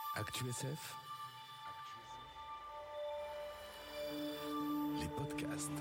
ActuSF, les podcasts.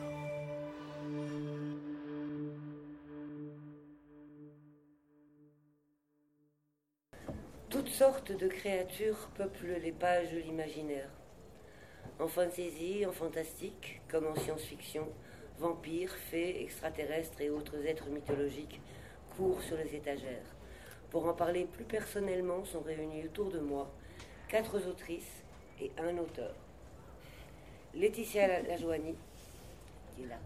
Toutes sortes de créatures peuplent les pages de l'imaginaire. En fantasy, en fantastique, comme en science-fiction, vampires, fées, extraterrestres et autres êtres mythologiques courent sur les étagères. Pour en parler plus personnellement, sont réunis autour de moi 4 autrices et un auteur. Laetitia Lajoigny, qui est là,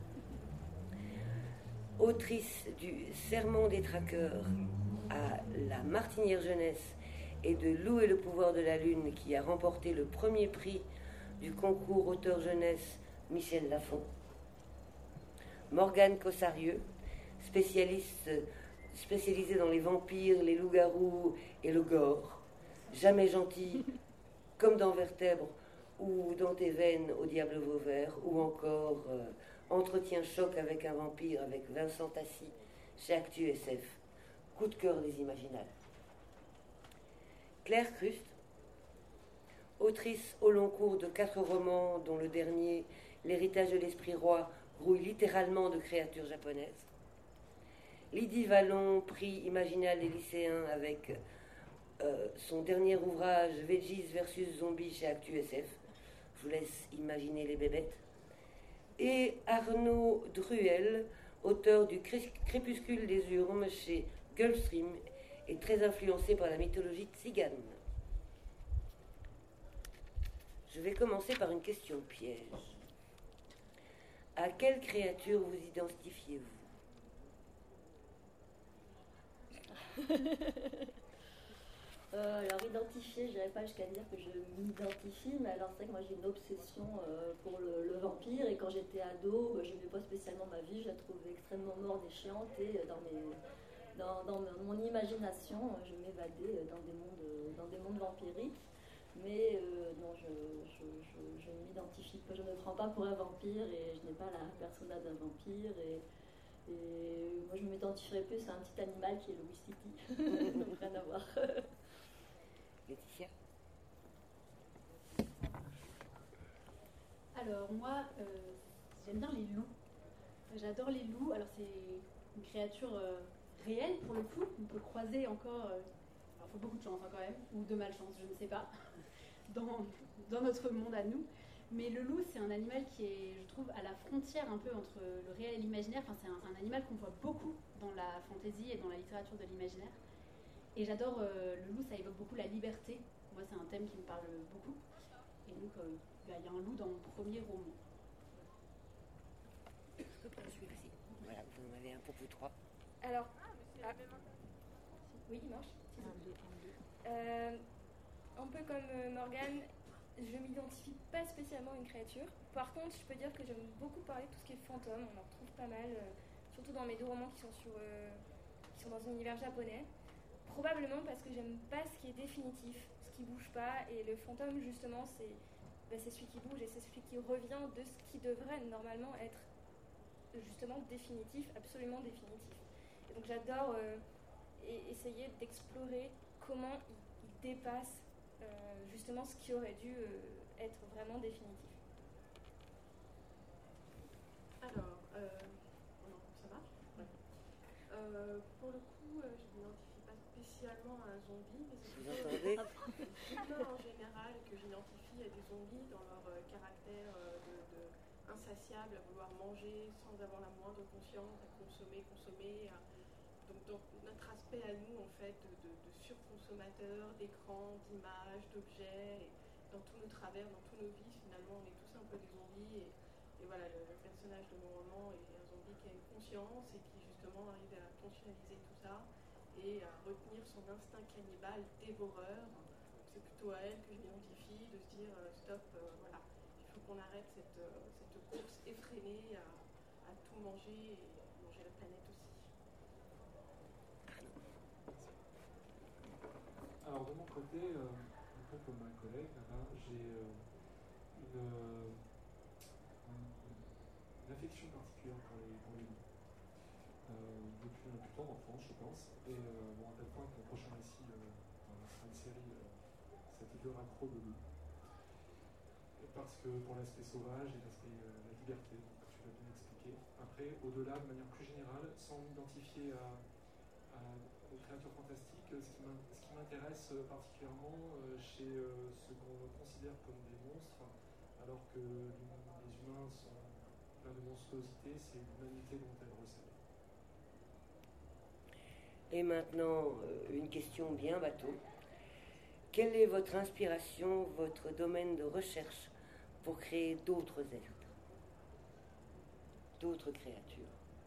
autrice du Sermon des traqueurs à la Martinière Jeunesse et de Lou et le pouvoir de la lune, qui a remporté le premier prix du concours auteur jeunesse Michel Lafon. Morgane Cossarieux, spécialisée dans les vampires, les loups-garous et le gore. Jamais gentille, comme dans Vertèbre ou dans tes veines au diable Vauvert, ou encore Entretien choc avec un vampire avec Vincent Tassi chez ActuSF. Coup de cœur des Imaginales. Claire Crust, autrice au long cours de 4 romans, dont le dernier, L'héritage de l'esprit roi, grouille littéralement de créatures japonaises. Lydie Vallon, prix Imaginal des lycéens avec son dernier ouvrage Veggies versus Zombies chez ActuSF. Je vous laisse imaginer les bébêtes. Et Arnaud Druel, auteur du Crépuscule des Urmes chez Gulfstream, est très influencé par la mythologie tzigane. Je vais commencer par une question piège. À quelle créature vous identifiez-vous ? Alors identifier, je n'irais pas jusqu'à dire que je m'identifie, mais alors c'est vrai que moi j'ai une obsession pour le vampire, et quand j'étais ado, je n'aimais pas spécialement ma vie, je la trouvais extrêmement morte-déchiante, et dans mon imagination, je m'évadais dans des mondes vampiriques. Mais non, je ne m'identifie pas, je ne me prends pas pour un vampire, et je n'ai pas la persona d'un vampire, et moi je m'identifierais plus à un petit animal qui est le Wistiti. Donc rien à voir. Laetitia ? Alors moi, j'aime bien les loups. J'adore les loups. Alors c'est une créature réelle pour le coup. On peut croiser encore... alors il faut beaucoup de chance quand même, ou de malchance, je ne sais pas, dans notre monde à nous. Mais le loup, c'est un animal qui est, je trouve, à la frontière un peu entre le réel et l'imaginaire. Enfin, c'est un animal qu'on voit beaucoup dans la fantaisie et dans la littérature de l'imaginaire. Et j'adore, le loup, ça évoque beaucoup la liberté. Moi, c'est un thème qui me parle beaucoup. Et donc, il y a un loup dans mon premier roman. Celui-ci. Voilà, vous en avez un pour vous 3. Alors, oui, il marche. Un peu comme Morgane, je m'identifie pas spécialement à une créature. Par contre, je peux dire que j'aime beaucoup parler de tout ce qui est fantôme. On en retrouve pas mal, surtout dans mes 2 romans qui sont dans un univers japonais. Probablement parce que j'aime pas ce qui est définitif, ce qui bouge pas. Et le fantôme, justement, c'est celui qui bouge, et c'est celui qui revient de ce qui devrait normalement être justement définitif, absolument définitif. Et donc j'adore essayer d'explorer comment il dépasse justement ce qui aurait dû être vraiment définitif. Alors, ça marche ? Ouais. Pour le coup, je ne m'identifie pas spécialement à un zombie, mais c'est plutôt en général que j'identifie à des zombies dans leur caractère insatiable, à vouloir manger sans avoir la moindre conscience, à consommer, donc dans notre aspect à nous, en fait, de surconsommateurs, d'écrans, d'images, d'objets, et dans tous nos travers, dans tous nos vies, finalement, on est tous un peu des zombies, et voilà, le personnage de mon roman est un zombie qui a une conscience et qui justement arrive à conscientiser tout ça et à retenir son instinct cannibale dévoreur. Donc c'est plutôt à elle que je m'identifie, de se dire stop, voilà, il faut qu'on arrête cette course effrénée à tout manger et manger la planète aussi. Alors de mon côté, un peu comme ma collègue, j'ai une affection particulière pour les loups. Depuis la plus tendre enfance, je pense. Et à tel point que le prochain récit sera une série cet été culture accro de loup. Parce que pour l'aspect sauvage et l'aspect la liberté, donc tu l'as bien expliqué. Après, au-delà, de manière plus générale, sans m'identifier aux créatures fantastiques, ce qui m'intéresse particulièrement chez ce qu'on considère comme des monstres, alors que les humains sont pleins de monstruosité, c'est l'humanité dont elles recèlent. Et maintenant, une question bien bateau. Quelle est votre inspiration, votre domaine de recherche pour créer d'autres êtres, d'autres créatures?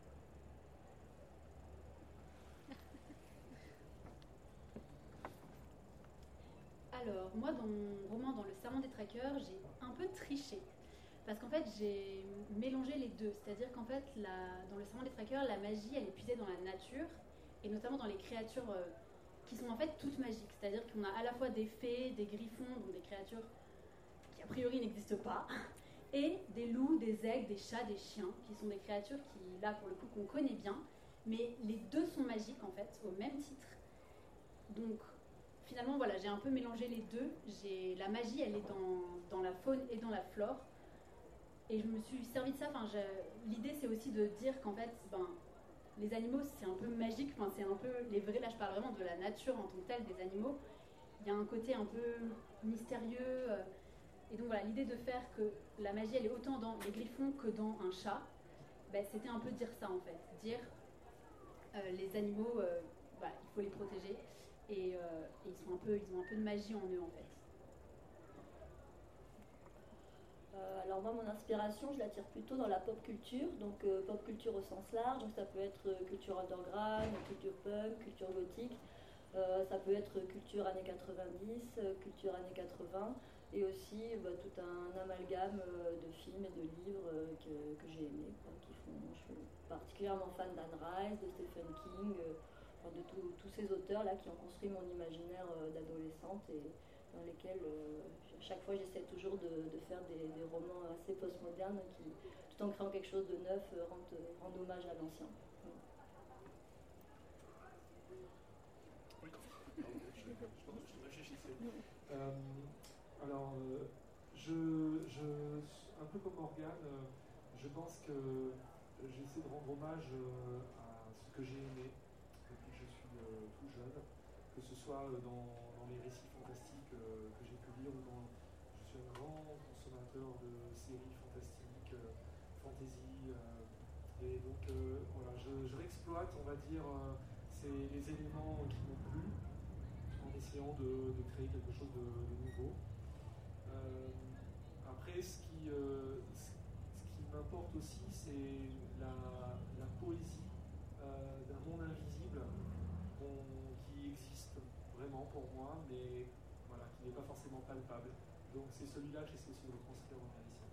Alors, moi, dans mon roman, dans Le Serment des Traqueurs, j'ai un peu triché. Parce qu'en fait, j'ai mélangé les deux. C'est-à-dire qu'en fait, dans Le Serment des Traqueurs, la magie, elle est puisée dans la nature, et notamment dans les créatures qui sont en fait toutes magiques. C'est-à-dire qu'on a à la fois des fées, des griffons, donc des créatures qui a priori n'existent pas, et des loups, des aigles, des chats, des chiens, qui sont des créatures qui, là, pour le coup, qu'on connaît bien. Mais les deux sont magiques, en fait, au même titre. Donc, finalement, voilà, j'ai un peu mélangé les deux. La magie, elle est dans la faune et dans la flore. Et je me suis servi de ça. L'idée, c'est aussi de dire qu'en fait, les animaux, c'est un peu magique. C'est un peu les vrais. Là, je parle vraiment de la nature en tant que telle des animaux. Il y a un côté un peu mystérieux. Et donc voilà, l'idée de faire que la magie, elle est autant dans les griffons que dans un chat, c'était un peu dire ça en fait. Dire les animaux, il faut les protéger. Et ils ont un peu de magie en eux en fait. Alors moi, mon inspiration, je la tire plutôt dans la pop culture, donc pop culture au sens large, donc ça peut être culture underground, culture punk, culture gothique, ça peut être culture années 90, culture années 80, et aussi tout un amalgame de films et de livres que j'ai aimés, je suis particulièrement fan d'Anne Rice, de Stephen King, de tous ces auteurs-là qui ont construit mon imaginaire d'adolescente et dans lesquels chaque fois j'essaie toujours de faire des romans assez postmodernes qui, tout en créant quelque chose de neuf, rendent hommage à l'ancien. Je réfléchissais. Alors, un peu comme Morgane, je pense que j'essaie de rendre hommage à ce que j'ai aimé depuis que je suis tout jeune, que ce soit dans les récits fantastiques que j'ai pu lire je suis un grand consommateur de séries fantastiques, fantasy, et donc voilà, je réexploite, on va dire, les éléments qui m'ont plu en essayant de créer quelque chose de nouveau. Après, ce qui m'importe aussi, c'est la poésie d'un monde invisible qui existe vraiment pour moi, mais voilà, qui n'est pas forcément palpable. Donc c'est celui-là que j'essaie aussi de reconstruire dans mes récits.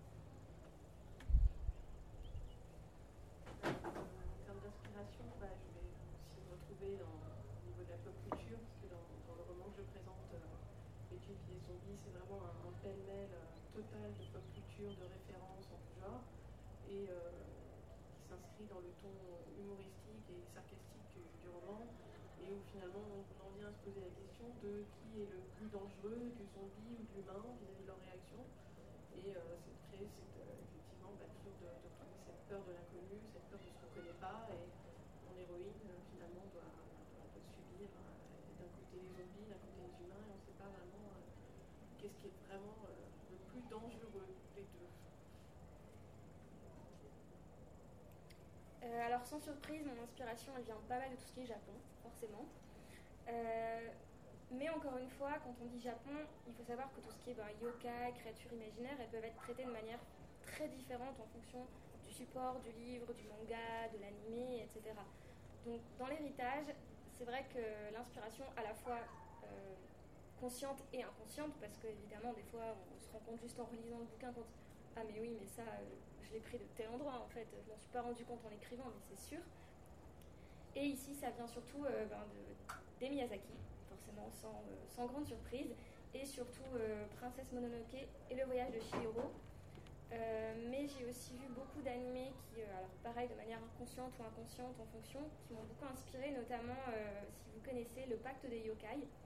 En termes d'inspiration, je vais aussi me retrouver au niveau de la pop culture, parce que dans le roman que je présente, L'étude des zombies, c'est vraiment un pêle-mêle total de pop culture, de références en tout genre, et qui s'inscrit dans le ton humoristique et sarcastique du roman, et où finalement on en vient à se poser la question de qui est le plus dangereux, du zombie ou de l'humain vis-à-vis de leur réaction, et c'est de créer effectivement toujours de retrouver cette peur de l'inconnu, cette peur de ce qu'on ne connaît pas, et mon héroïne finalement doit subir d'un côté les zombies, d'un côté les humains, et on ne sait pas vraiment qu'est-ce qui est vraiment le plus dangereux des deux. Alors sans surprise, mon inspiration elle vient pas mal de tout ce qui est Japon, forcément. Mais encore une fois, quand on dit Japon, il faut savoir que tout ce qui est yokai, créatures imaginaires, elles peuvent être traitées de manière très différente en fonction du support, du livre, du manga, de l'anime, etc. Donc dans l'héritage, c'est vrai que l'inspiration à la fois consciente et inconsciente, parce qu'évidemment des fois on se rend compte juste en relisant le bouquin quand ah mais oui mais ça je l'ai pris de tel endroit en fait, je m'en suis pas rendu compte en l'écrivant mais c'est sûr. Et ici ça vient surtout des Miyazaki, forcément sans grande surprise, et surtout Princesse Mononoke et Le Voyage de Chihiro. Mais j'ai aussi vu beaucoup d'animés qui, alors pareil de manière inconsciente ou inconsciente en fonction, qui m'ont beaucoup inspiré, notamment si vous connaissez Le Pacte des Yokai.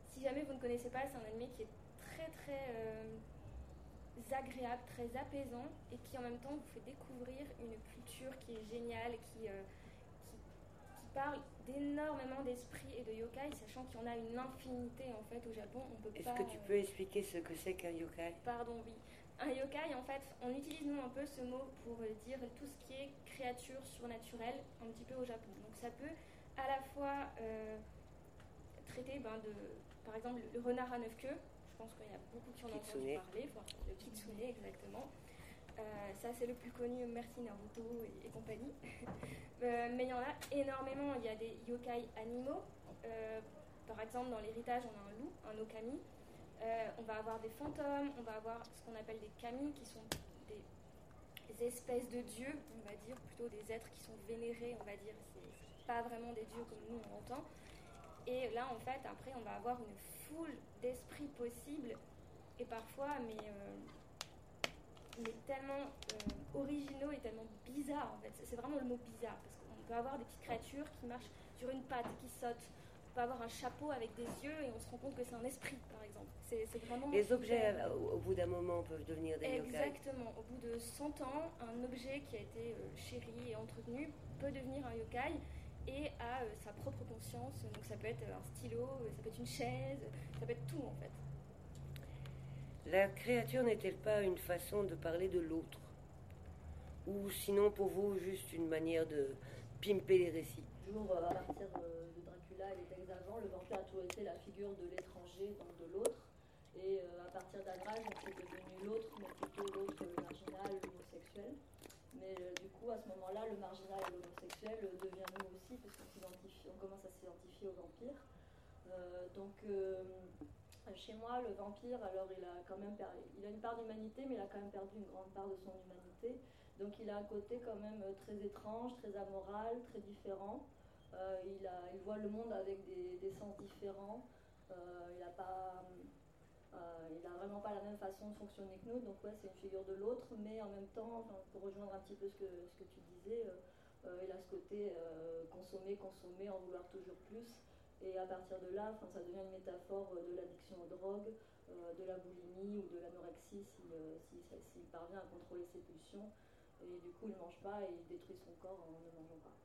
Si jamais vous ne connaissez pas, c'est un anime qui est très très agréable, très apaisant et qui en même temps vous fait découvrir une culture qui est géniale, qui parle d'énormément d'esprits et de yokai, sachant qu'il y en a une infinité en fait au Japon. On peut Est-ce que tu peux expliquer ce que c'est qu'un yokai? Pardon, oui. Un yokai, en fait, on utilise nous un peu ce mot pour dire tout ce qui est créature surnaturelle un petit peu au Japon. Donc ça peut à la fois traiter par exemple le renard à 9 queues. Je pense qu'il y a beaucoup qui en ont entendu parler, le kitsune exactement. Ça c'est le plus connu, merci Naruto et compagnie. Mais il y en a énormément, il y a des yokai animaux. Par exemple dans l'héritage on a un loup, un okami. On va avoir des fantômes, on va avoir ce qu'on appelle des kami qui sont des espèces de dieux, on va dire, plutôt des êtres qui sont vénérés, on va dire, c'est pas vraiment des dieux comme nous on l'entend. Et là en fait après on va avoir une foule d'esprits possibles et parfois mais tellement originaux et tellement bizarres en fait. C'est vraiment le mot bizarre parce qu'on peut avoir des petites créatures qui marchent sur une patte, qui sautent. On peut avoir un chapeau avec des yeux et on se rend compte que c'est un esprit par exemple. C'est vraiment les objets au bout d'un moment peuvent devenir des yokai. Exactement. Au bout de 100 ans, un objet qui a été chéri et entretenu peut devenir un yokai et a sa propre conscience. Donc ça peut être un stylo, ça peut être une chaise, ça peut être tout en fait. La créature n'est-elle pas une façon de parler de l'autre? Ou sinon pour vous juste une manière de pimper les récits? Toujours à partir de Dracula et les textes d'avant, le vampire a toujours été la figure de l'étranger, donc de l'autre. Et à partir d'Alraj, c'est devenu l'autre, mais plutôt l'autre marginal, l'homosexuel. Mais du coup, à ce moment-là, le marginal et l'homosexuel devient nous aussi, parce qu'on commence à s'identifier au vampire. Chez moi, le vampire, alors il a une part d'humanité, mais il a quand même perdu une grande part de son humanité. Donc il a un côté quand même très étrange, très amoral, très différent. Il voit le monde avec des sens différents. Il n'a vraiment pas la même façon de fonctionner que nous. Donc ouais, c'est une figure de l'autre, mais en même temps, pour rejoindre un petit peu ce que tu disais, il a ce côté consommer, en vouloir toujours plus. Et à partir de là, ça devient une métaphore de l'addiction aux drogues, de la boulimie ou de l'anorexie s'il parvient à contrôler ses pulsions. Et du coup, il ne mange pas et il détruit son corps en ne mangeant pas.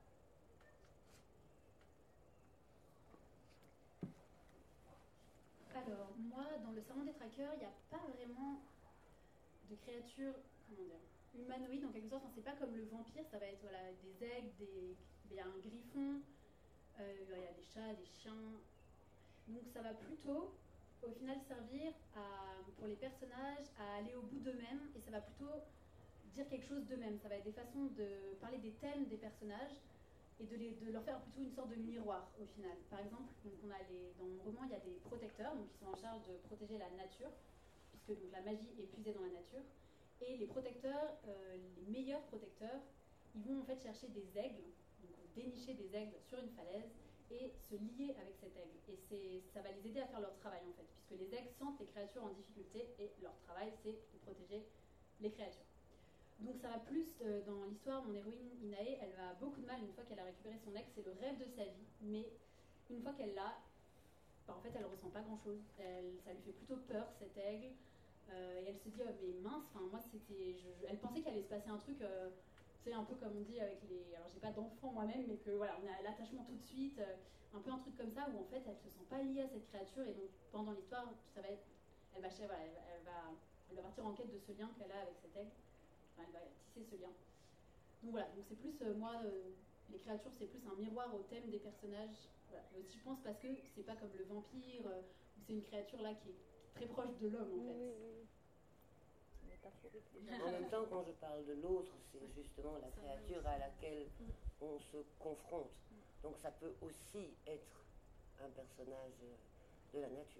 Alors, moi, dans le salon des traqueurs, il n'y a pas vraiment de créatures, humanoïdes en quelque sorte. Enfin, c'est pas comme le vampire, ça va être des aigles, il y a un griffon, il y a des chats, des chiens. Donc ça va plutôt, au final, servir pour les personnages à aller au bout d'eux-mêmes et ça va plutôt dire quelque chose d'eux-mêmes. Ça va être des façons de parler des thèmes des personnages et de leur faire plutôt une sorte de miroir au final. Par exemple, donc dans mon roman, il y a des protecteurs donc, qui sont en charge de protéger la nature, puisque donc, la magie est puisée dans la nature. Et les protecteurs, les meilleurs protecteurs, ils vont en fait chercher des aigles, donc dénicher des aigles sur une falaise et se lier avec cet aigle. Et ça va les aider à faire leur travail en fait, puisque les aigles sentent les créatures en difficulté et leur travail c'est de protéger les créatures. Donc ça va plus dans l'histoire, mon héroïne Inae, elle va beaucoup de mal une fois qu'elle a récupéré son aigle, c'est le rêve de sa vie, mais une fois qu'elle l'a, en fait elle ressent pas grand chose, ça lui fait plutôt peur cet aigle, et elle se dit oh, mais mince, moi c'était, elle pensait qu'il allait se passer un truc, c'est un peu comme on dit avec alors j'ai pas d'enfant moi-même, mais que voilà, on a l'attachement tout de suite, un peu un truc comme ça où en fait elle se sent pas liée à cette créature et donc pendant l'histoire ça va être, elle va partir en quête de ce lien qu'elle a avec cet aigle. Elle va tisser ce lien. Donc voilà, donc c'est plus les créatures c'est plus un miroir au thème des personnages. Voilà. Et aussi je pense parce que c'est pas comme le vampire où c'est une créature là qui est très proche de l'homme en fait. Oui. En même temps, quand je parle de l'autre, c'est justement la créature à laquelle on se confronte. Donc ça peut aussi être un personnage de la nature.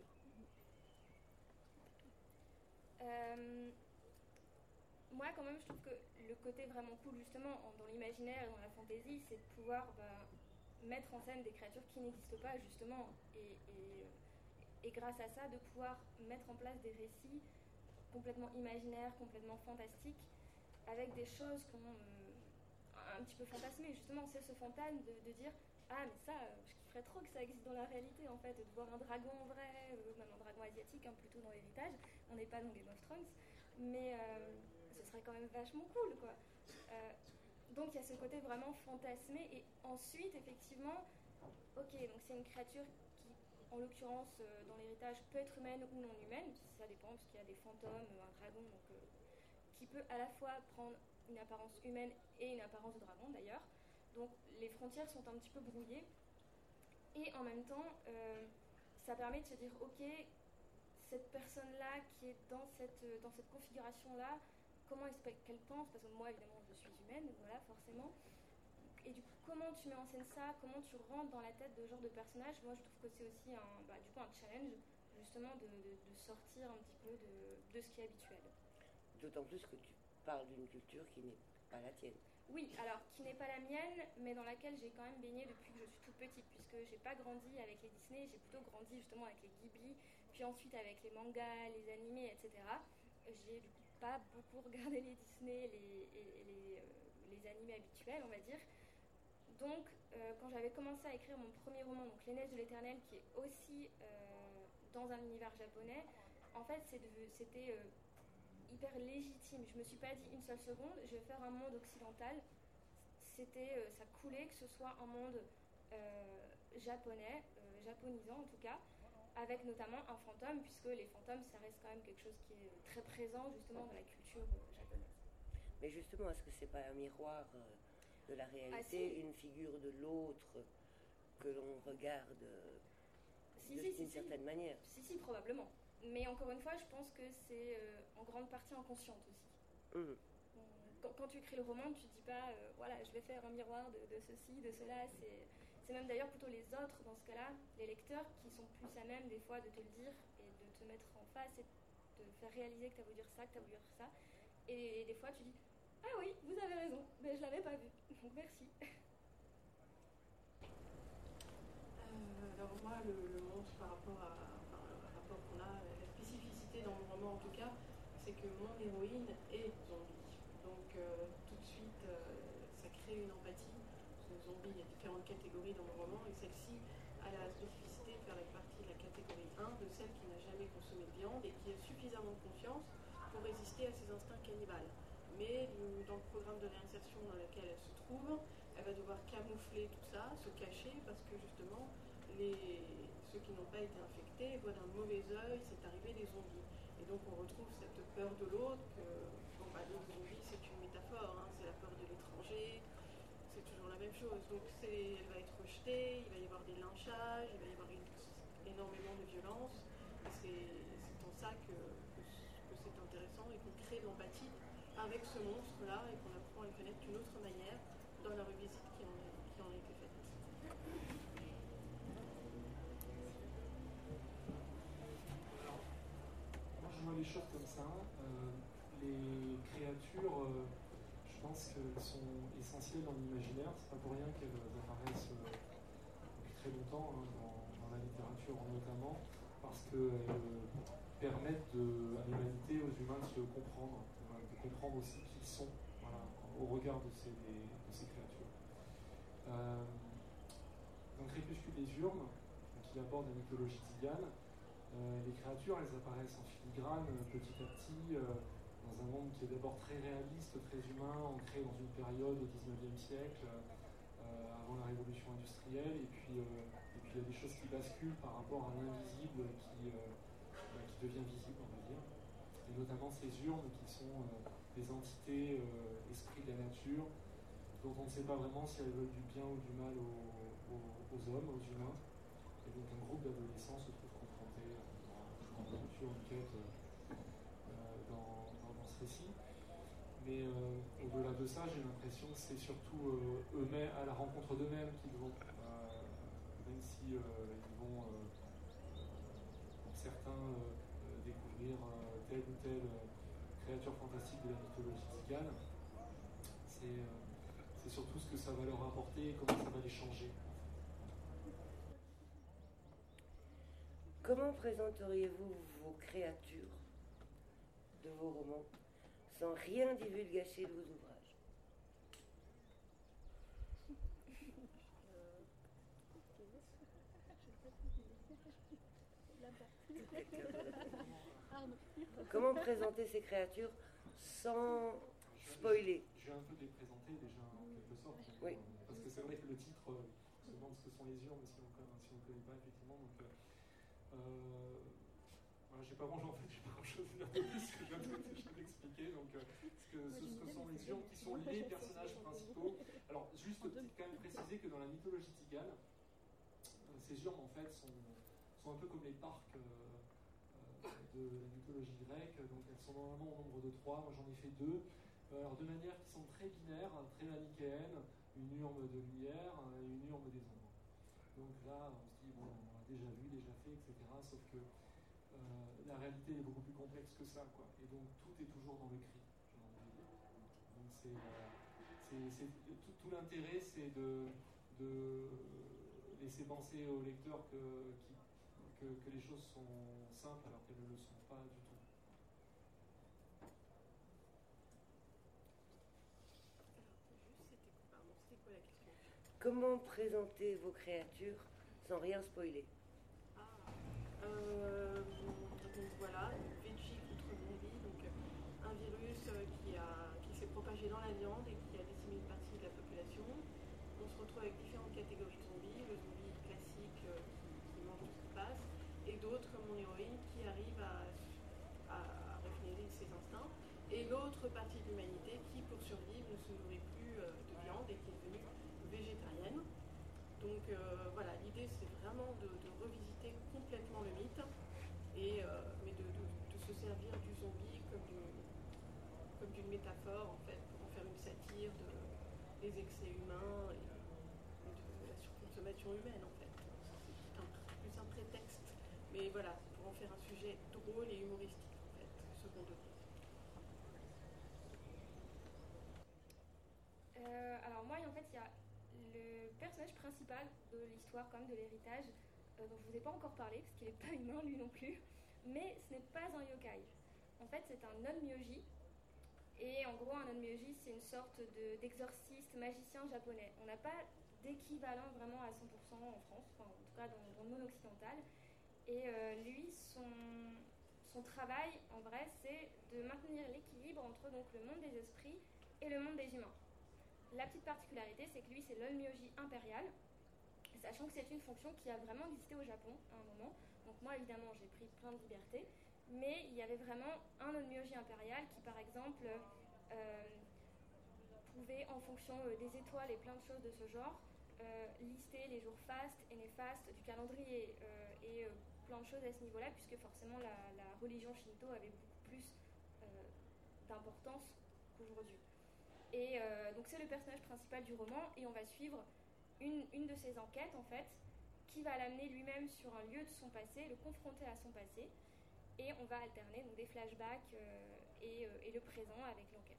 Moi, quand même, je trouve que le côté vraiment cool, justement, dans l'imaginaire et dans la fantaisie, c'est de pouvoir mettre en scène des créatures qui n'existent pas, justement, et grâce à ça, de pouvoir mettre en place des récits complètement imaginaires, complètement fantastiques, avec des choses qu'on un petit peu fantasmées. Justement, c'est ce fantasme de dire, ah mais ça, je kifferais trop que ça existe dans la réalité en fait, de voir un dragon en vrai, même un dragon asiatique, hein, plutôt dans l'héritage. On n'est pas dans Game of Thrones, mais ce serait quand même vachement cool quoi. Donc il y a ce côté vraiment fantasmé, et ensuite effectivement, ok, donc c'est une créature qui, en l'occurrence dans l'héritage, peut être humaine ou non humaine, ça dépend parce qu'il y a des fantômes, un dragon, donc qui peut à la fois prendre une apparence humaine et une apparence de dragon d'ailleurs. Donc les frontières sont un petit peu brouillées, et en même temps ça permet de se dire ok, cette personne-là qui est dans cette configuration-là, comment est-ce qu'elle pense, parce que moi évidemment je suis humaine, voilà forcément, et du coup comment tu mets en scène ça, comment tu rentres dans la tête de ce genre de personnage. Moi je trouve que c'est aussi un challenge justement de sortir un petit peu de ce qui est habituel. D'autant plus que tu parles d'une culture qui n'est pas la tienne. Oui, alors qui n'est pas la mienne, mais dans laquelle j'ai quand même baigné depuis que je suis toute petite, puisque j'ai pas grandi avec les Disney, j'ai plutôt grandi justement avec les Ghibli, puis ensuite avec les mangas, les animés, etc. J'ai du coup pas beaucoup regardé les Disney, les animés habituels, on va dire. Donc, quand j'avais commencé à écrire mon premier roman, donc Les Neiges de l'Éternel, qui est aussi dans un univers japonais, en fait, c'était hyper légitime. Je me suis pas dit une seule seconde, je vais faire un monde occidental. Ça coulait que ce soit un monde japonais, japonisant en tout cas, avec notamment un fantôme, puisque les fantômes, ça reste quand même quelque chose qui est très présent justement dans la culture japonaise. Mais justement, est-ce que c'est pas un miroir de la réalité, une figure de l'autre que l'on regarde d'une certaine manière? Si, probablement. Mais encore une fois, je pense que c'est en grande partie inconsciente aussi. Mmh. Quand tu écris le roman, tu ne dis pas, voilà, je vais faire un miroir de ceci, de cela. C'est même d'ailleurs plutôt les autres, dans ce cas-là, les lecteurs, qui sont plus à même des fois de te le dire et de te mettre en face et de te faire réaliser que tu as voulu dire ça, que tu as voulu dire ça. Et des fois, tu dis, ah oui, vous avez raison, mais je ne l'avais pas vu. Donc merci. Alors moi, le monde par rapport le rapport qu'on a, la spécificité dans le roman en tout cas, c'est que mon héroïne est zombie. Donc tout de suite, ça crée une empathie. Parce que zombie, il y a différentes catégories dans mon roman, et celle-ci a la spécificité de faire partie de la catégorie 1, de celle qui n'a jamais consommé de viande et qui a suffisamment de confiance pour résister à ses instincts cannibales. Mais dans le programme de réinsertion dans lequel elle se trouve, elle va devoir camoufler tout ça, se cacher, parce que justement, ceux qui n'ont pas été infectés voient d'un mauvais œil cette arrivée des zombies. Et donc on retrouve cette peur de l'autre, le zombie c'est une métaphore, hein, c'est la peur de l'étranger, c'est toujours la même chose. Donc elle va être rejetée, il va y avoir des lynchages, il va y avoir énormément de violence. Et c'est en ça que c'est intéressant et qu'on crée de l'empathie avec ce monstre-là et qu'on apprend à le connaître d'une autre manière dans la revisite qui en a été faite. Moi, je vois les choses comme ça. Les créatures, je pense qu'elles sont essentielles dans l'imaginaire. C'est pas pour rien qu'elles apparaissent depuis très longtemps, hein, dans la littérature notamment, parce qu'elles permettent à l'humanité, aux humains de se comprendre, de comprendre aussi qui ils sont, voilà, au regard de ces créatures. Dans Crépuscule des Urnes, qui aborde la mythologie tzigane, les créatures, elles apparaissent en filigrane petit à petit dans un monde qui est d'abord très réaliste, très humain, ancré dans une période au XIXe siècle, avant la révolution industrielle, et puis il y a des choses qui basculent par rapport à l'invisible qui devient visible, on va dire. Et notamment ces urnes qui sont des entités, esprits de la nature, dont on ne sait pas vraiment si elles veulent du bien ou du mal aux hommes, aux humains. Et donc un groupe d'adolescents se trouve confronté à une culture, une quête dans ce récit. Mais au-delà de ça, j'ai l'impression que c'est surtout eux-mêmes, à la rencontre d'eux-mêmes qu'ils vont, même si ils vont, pour certains, découvrir telle ou telle créature fantastique de la mythologie tzigane. C'est surtout ce que ça va leur apporter et comment ça va les changer. Comment présenteriez-vous vos créatures de vos romans sans rien divulgacher de vos ouvrages? Comment présenter ces créatures sans spoiler? Je vais un peu les présenter déjà en quelque sorte. Oui. Parce que c'est vrai que le titre se demande ce que sont les urnes si on ne connaît pas effectivement. Donc, voilà, j'ai pas grand-chose à dire de plus que je viens d'expliquer. Donc, ce que sont les urnes qui sont les personnages principaux. Alors, juste quand même préciser que dans la mythologie tzigane, ces urnes en fait sont un peu comme les parcs de la mythologie grecque. Donc, elles sont normalement au nombre de 3. Moi, j'en ai fait 2. Alors, de manière qui sont très binaires, très manichéennes, une urne de lumière et une urne des ombres. Donc là, on se dit, bon, on l'a déjà vu, déjà fait, etc. Sauf que la réalité est beaucoup plus complexe que ça, quoi. Et donc, tout est toujours dans le cri, j'ai envie de dire. Donc, tout l'intérêt, c'est de laisser penser au lecteur que les choses sont simples alors qu'elles ne le sont pas du tout. Comment présenter vos créatures sans rien spoiler? Donc voilà, Veggie contre zombie, donc un virus qui s'est propagé dans la viande et qui a décimé une partie de la population. On se retrouve avec différentes catégories de zombies, le zombie classique qui mange tout ce qui passe, et d'autres comme mon héroïne qui arrive à refiner ses instincts, et l'autre partie de l'humanité qui, pour survivre, ne se nourrit plus de viande et qui est devenue végétarienne. Donc voilà, l'idée c'est vraiment de revisiter complètement le mythe, mais de se servir du zombie comme d'une métaphore en fait, pour en faire une satire des excès humains et de la surconsommation humaine en fait. C'est plus un prétexte, mais voilà, pour en faire un sujet drôle et humoristique en fait, second degré. Alors moi, en fait, il y a le personnage principal de l'histoire, comme de l'héritage, dont je vous ai pas encore parlé, parce qu'il n'est pas humain lui non plus, mais ce n'est pas un yokai. En fait, c'est un non-myoji, et en gros, un non-myoji, c'est une sorte d'exorciste magicien japonais. On n'a pas d'équivalent vraiment à 100% en France, enfin, en tout cas dans le monde occidental. Et lui, son travail, en vrai, c'est de maintenir l'équilibre entre donc, le monde des esprits et le monde des humains. La petite particularité, c'est que lui, c'est l'onmyoji impérial, sachant que c'est une fonction qui a vraiment existé au Japon à un moment. Donc moi, évidemment, j'ai pris plein de libertés, mais il y avait vraiment un onmyoji impérial qui, par exemple, pouvait, en fonction des étoiles et plein de choses de ce genre, lister les jours fastes et néfastes du calendrier et plein de choses à ce niveau-là, puisque forcément la religion shinto avait beaucoup plus d'importance qu'aujourd'hui. Et donc c'est le personnage principal du roman, et on va suivre une de ses enquêtes en fait, qui va l'amener lui-même sur un lieu de son passé, le confronter à son passé, et on va alterner donc, des flashbacks et le présent avec l'enquête.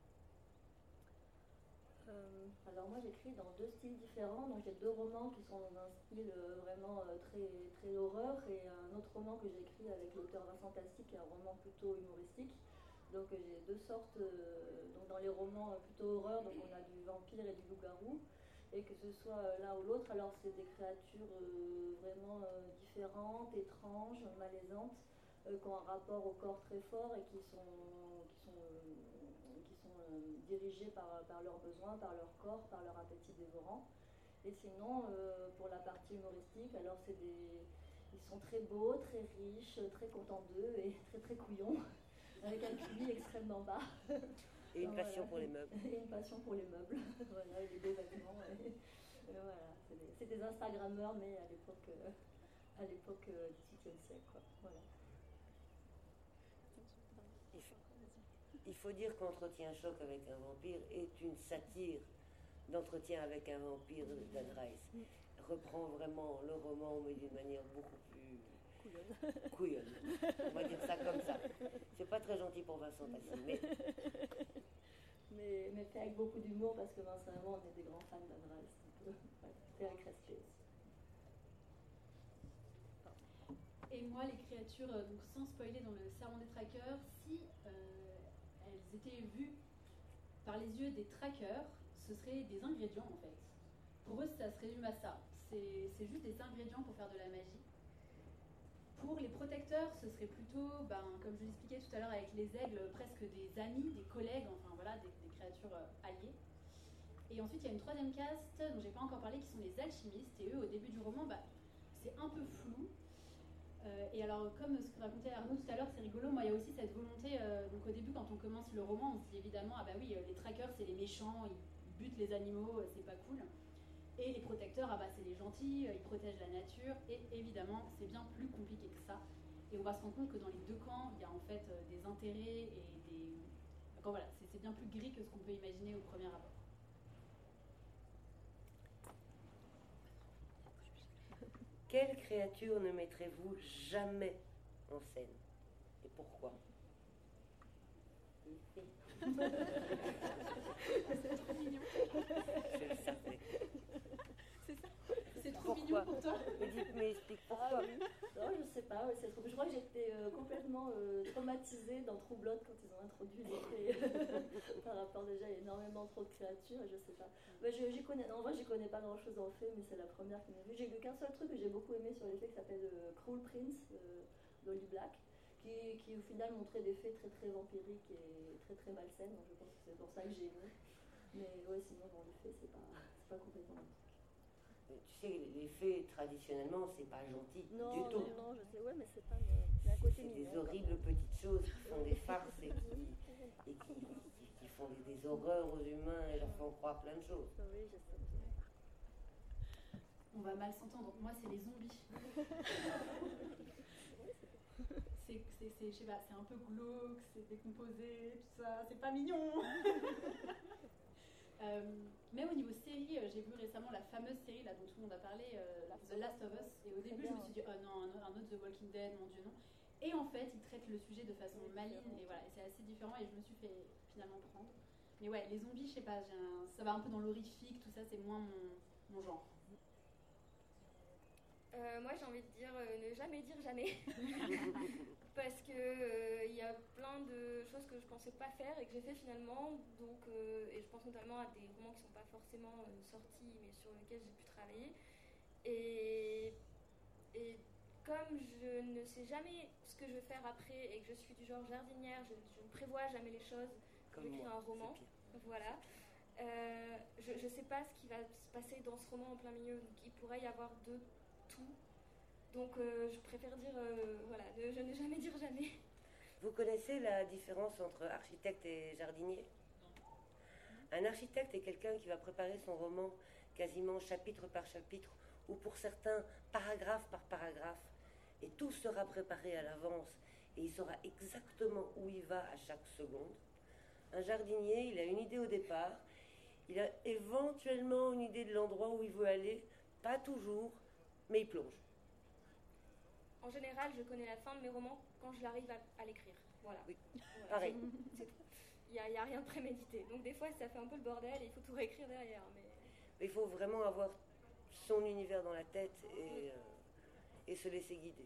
Alors moi j'écris dans 2 styles différents, donc j'ai 2 romans qui sont dans un style vraiment très, très horreur, et un autre roman que j'écris avec l'auteur Vincent Tassi qui est un roman plutôt humoristique. Donc j'ai 2 sortes, donc dans les romans plutôt horreur, donc on a du vampire et du loup-garou, et que ce soit l'un ou l'autre, alors c'est des créatures vraiment différentes, étranges, malaisantes, qui ont un rapport au corps très fort et qui sont dirigés par leurs besoins, par leur corps, par leur appétit dévorant. Et sinon, pour la partie humoristique, alors ils sont très beaux, très riches, très contents d'eux et très très couillons, avec un QI extrêmement bas. Et une passion pour les meubles. Et une passion pour les meubles, voilà, et les beaux vêtements. Voilà, c'est des Instagrammeurs, mais à l'époque du XVIIIe siècle, quoi. Voilà. Il faut dire qu'Entretien choc avec un vampire est une satire d'Entretien avec un vampire d'Anne Rice. Reprend vraiment le roman, mais d'une manière beaucoup plus couillonne. On va dire ça comme ça. C'est pas très gentil pour Vincent Tassi, mais fait avec beaucoup d'humour, parce que Vincent et moi, on est des grands fans d'Anne Rice. Donc, fait avec respect aussi. Et moi, les créatures, donc sans spoiler dans le Sermon des trackers, si elles étaient vues par les yeux des trackers, ce seraient des ingrédients en fait. Pour eux, ça se résume à ça. C'est juste des ingrédients pour faire de la magie. Pour les protecteurs, ce serait plutôt, comme je l'expliquais tout à l'heure avec les aigles, presque des amis, des collègues, enfin voilà, des créatures alliées. Et ensuite, il y a une troisième caste dont j'ai pas encore parlé, qui sont les alchimistes. Et eux, au début du roman, c'est un peu flou. Et alors, comme ce que racontait Arnaud tout à l'heure, c'est rigolo. Moi, il y a aussi cette volonté. Donc, au début, quand on commence le roman, on se dit évidemment, ah bah oui, les trackers, c'est les méchants, ils butent les animaux, c'est pas cool. Et les protecteurs, ah bah c'est les gentils, ils protègent la nature. Et évidemment, c'est bien plus compliqué que ça. Et on va se rendre compte que dans les deux camps, il y a en fait des intérêts et des. Enfin, voilà, c'est bien plus gris que ce qu'on peut imaginer au premier abord. Quelle créature ne mettrez-vous jamais en scène? Et pourquoi? C'est trop mignon. Je le savais. C'est ça. C'est trop mignon pour toi. Mais explique pourquoi. Non, je sais pas. Je crois que j'étais complètement traumatisée dans Troublotte quand ils ont introduit les fées. Par rapport déjà à énormément trop de créatures, je sais pas. En vrai, j'y connais pas grand chose en fées, mais c'est la première qui m'a vue. J'ai lu qu'un seul truc que j'ai beaucoup aimé sur les fées qui s'appelle Cruel Prince d'Holly Black. Qui au final montrait des faits très très vampiriques et très très malsaines, donc je pense que c'est pour ça que j'ai aimé. Mais ouais, sinon dans les faits, c'est pas complètement un truc. Tu sais, les fées traditionnellement, c'est pas gentil du tout. Non, je sais, ouais, mais c'est pas à côté c'est mignon. Des horribles petites choses qui font des farces et qui font des horreurs aux humains et leur font croire plein de choses. Oui, je sais. On va mal s'entendre. Moi, c'est les zombies. Je sais pas, c'est un peu glauque, c'est décomposé, tout ça, c'est pas mignon. Mais au niveau série, j'ai vu récemment la fameuse série là, dont tout le monde a parlé, The Last of Us. Et au début, je me suis dit, oh non, un autre The Walking Dead, mon Dieu, non. Et en fait, ils traitent le sujet de façon maligne, et voilà, et c'est assez différent, et je me suis fait finalement prendre. Mais ouais, les zombies, je sais pas, ça va un peu dans l'horrifique, tout ça, c'est moins mon genre. Moi j'ai envie de dire ne jamais dire jamais parce que il y a plein de choses que je pensais pas faire et que j'ai fait finalement, donc et je pense notamment à des romans qui sont pas forcément sortis mais sur lesquels j'ai pu travailler et comme je ne sais jamais ce que je vais faire après et que je suis du genre jardinière, je ne prévois jamais les choses quand j'écris un roman, voilà. Je sais pas ce qui va se passer dans ce roman en plein milieu, donc il pourrait y avoir de tout. Donc je préfère dire, voilà, je ne jamais dire jamais. Vous connaissez la différence entre architecte et jardinier? Un architecte est quelqu'un qui va préparer son roman quasiment chapitre par chapitre, ou pour certains paragraphe par paragraphe, et tout sera préparé à l'avance, et il saura exactement où il va à chaque seconde. Un jardinier, il a une idée au départ, il a éventuellement une idée de l'endroit où il veut aller, pas toujours, mais il plonge. En général, je connais la fin de mes romans quand je l'arrive à l'écrire. Voilà. Oui, voilà. Pareil. C'est tout. Il n'y a rien de prémédité. Donc des fois, ça fait un peu le bordel et il faut tout réécrire derrière. Mais il faut vraiment avoir son univers dans la tête et se laisser guider.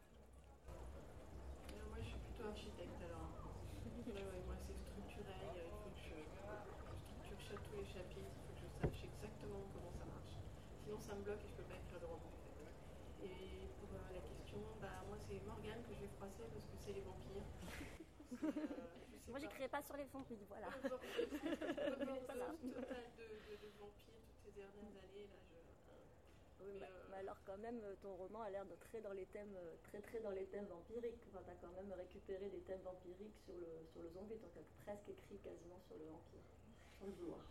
Moi, je suis plutôt architecte alors. Moi, c'est structurel. Il faut que je structure tous les chapitres. Il faut que je sache exactement comment ça marche. Sinon, ça me bloque et je ne peux pas écrire de roman. Et pour la question, moi c'est Morgane que je vais froisser parce que c'est les vampires. Moi j'écrirai pas sur les vampires, voilà. Overdose totale de vampires toutes ces dernières années. Là, oui, mais alors quand même, ton roman a l'air de très dans les thèmes, très dans les thèmes vampiriques. Enfin, tu as quand même récupéré des thèmes vampiriques sur le zombie, donc tu as presque écrit quasiment sur le vampire, sans le vouloir.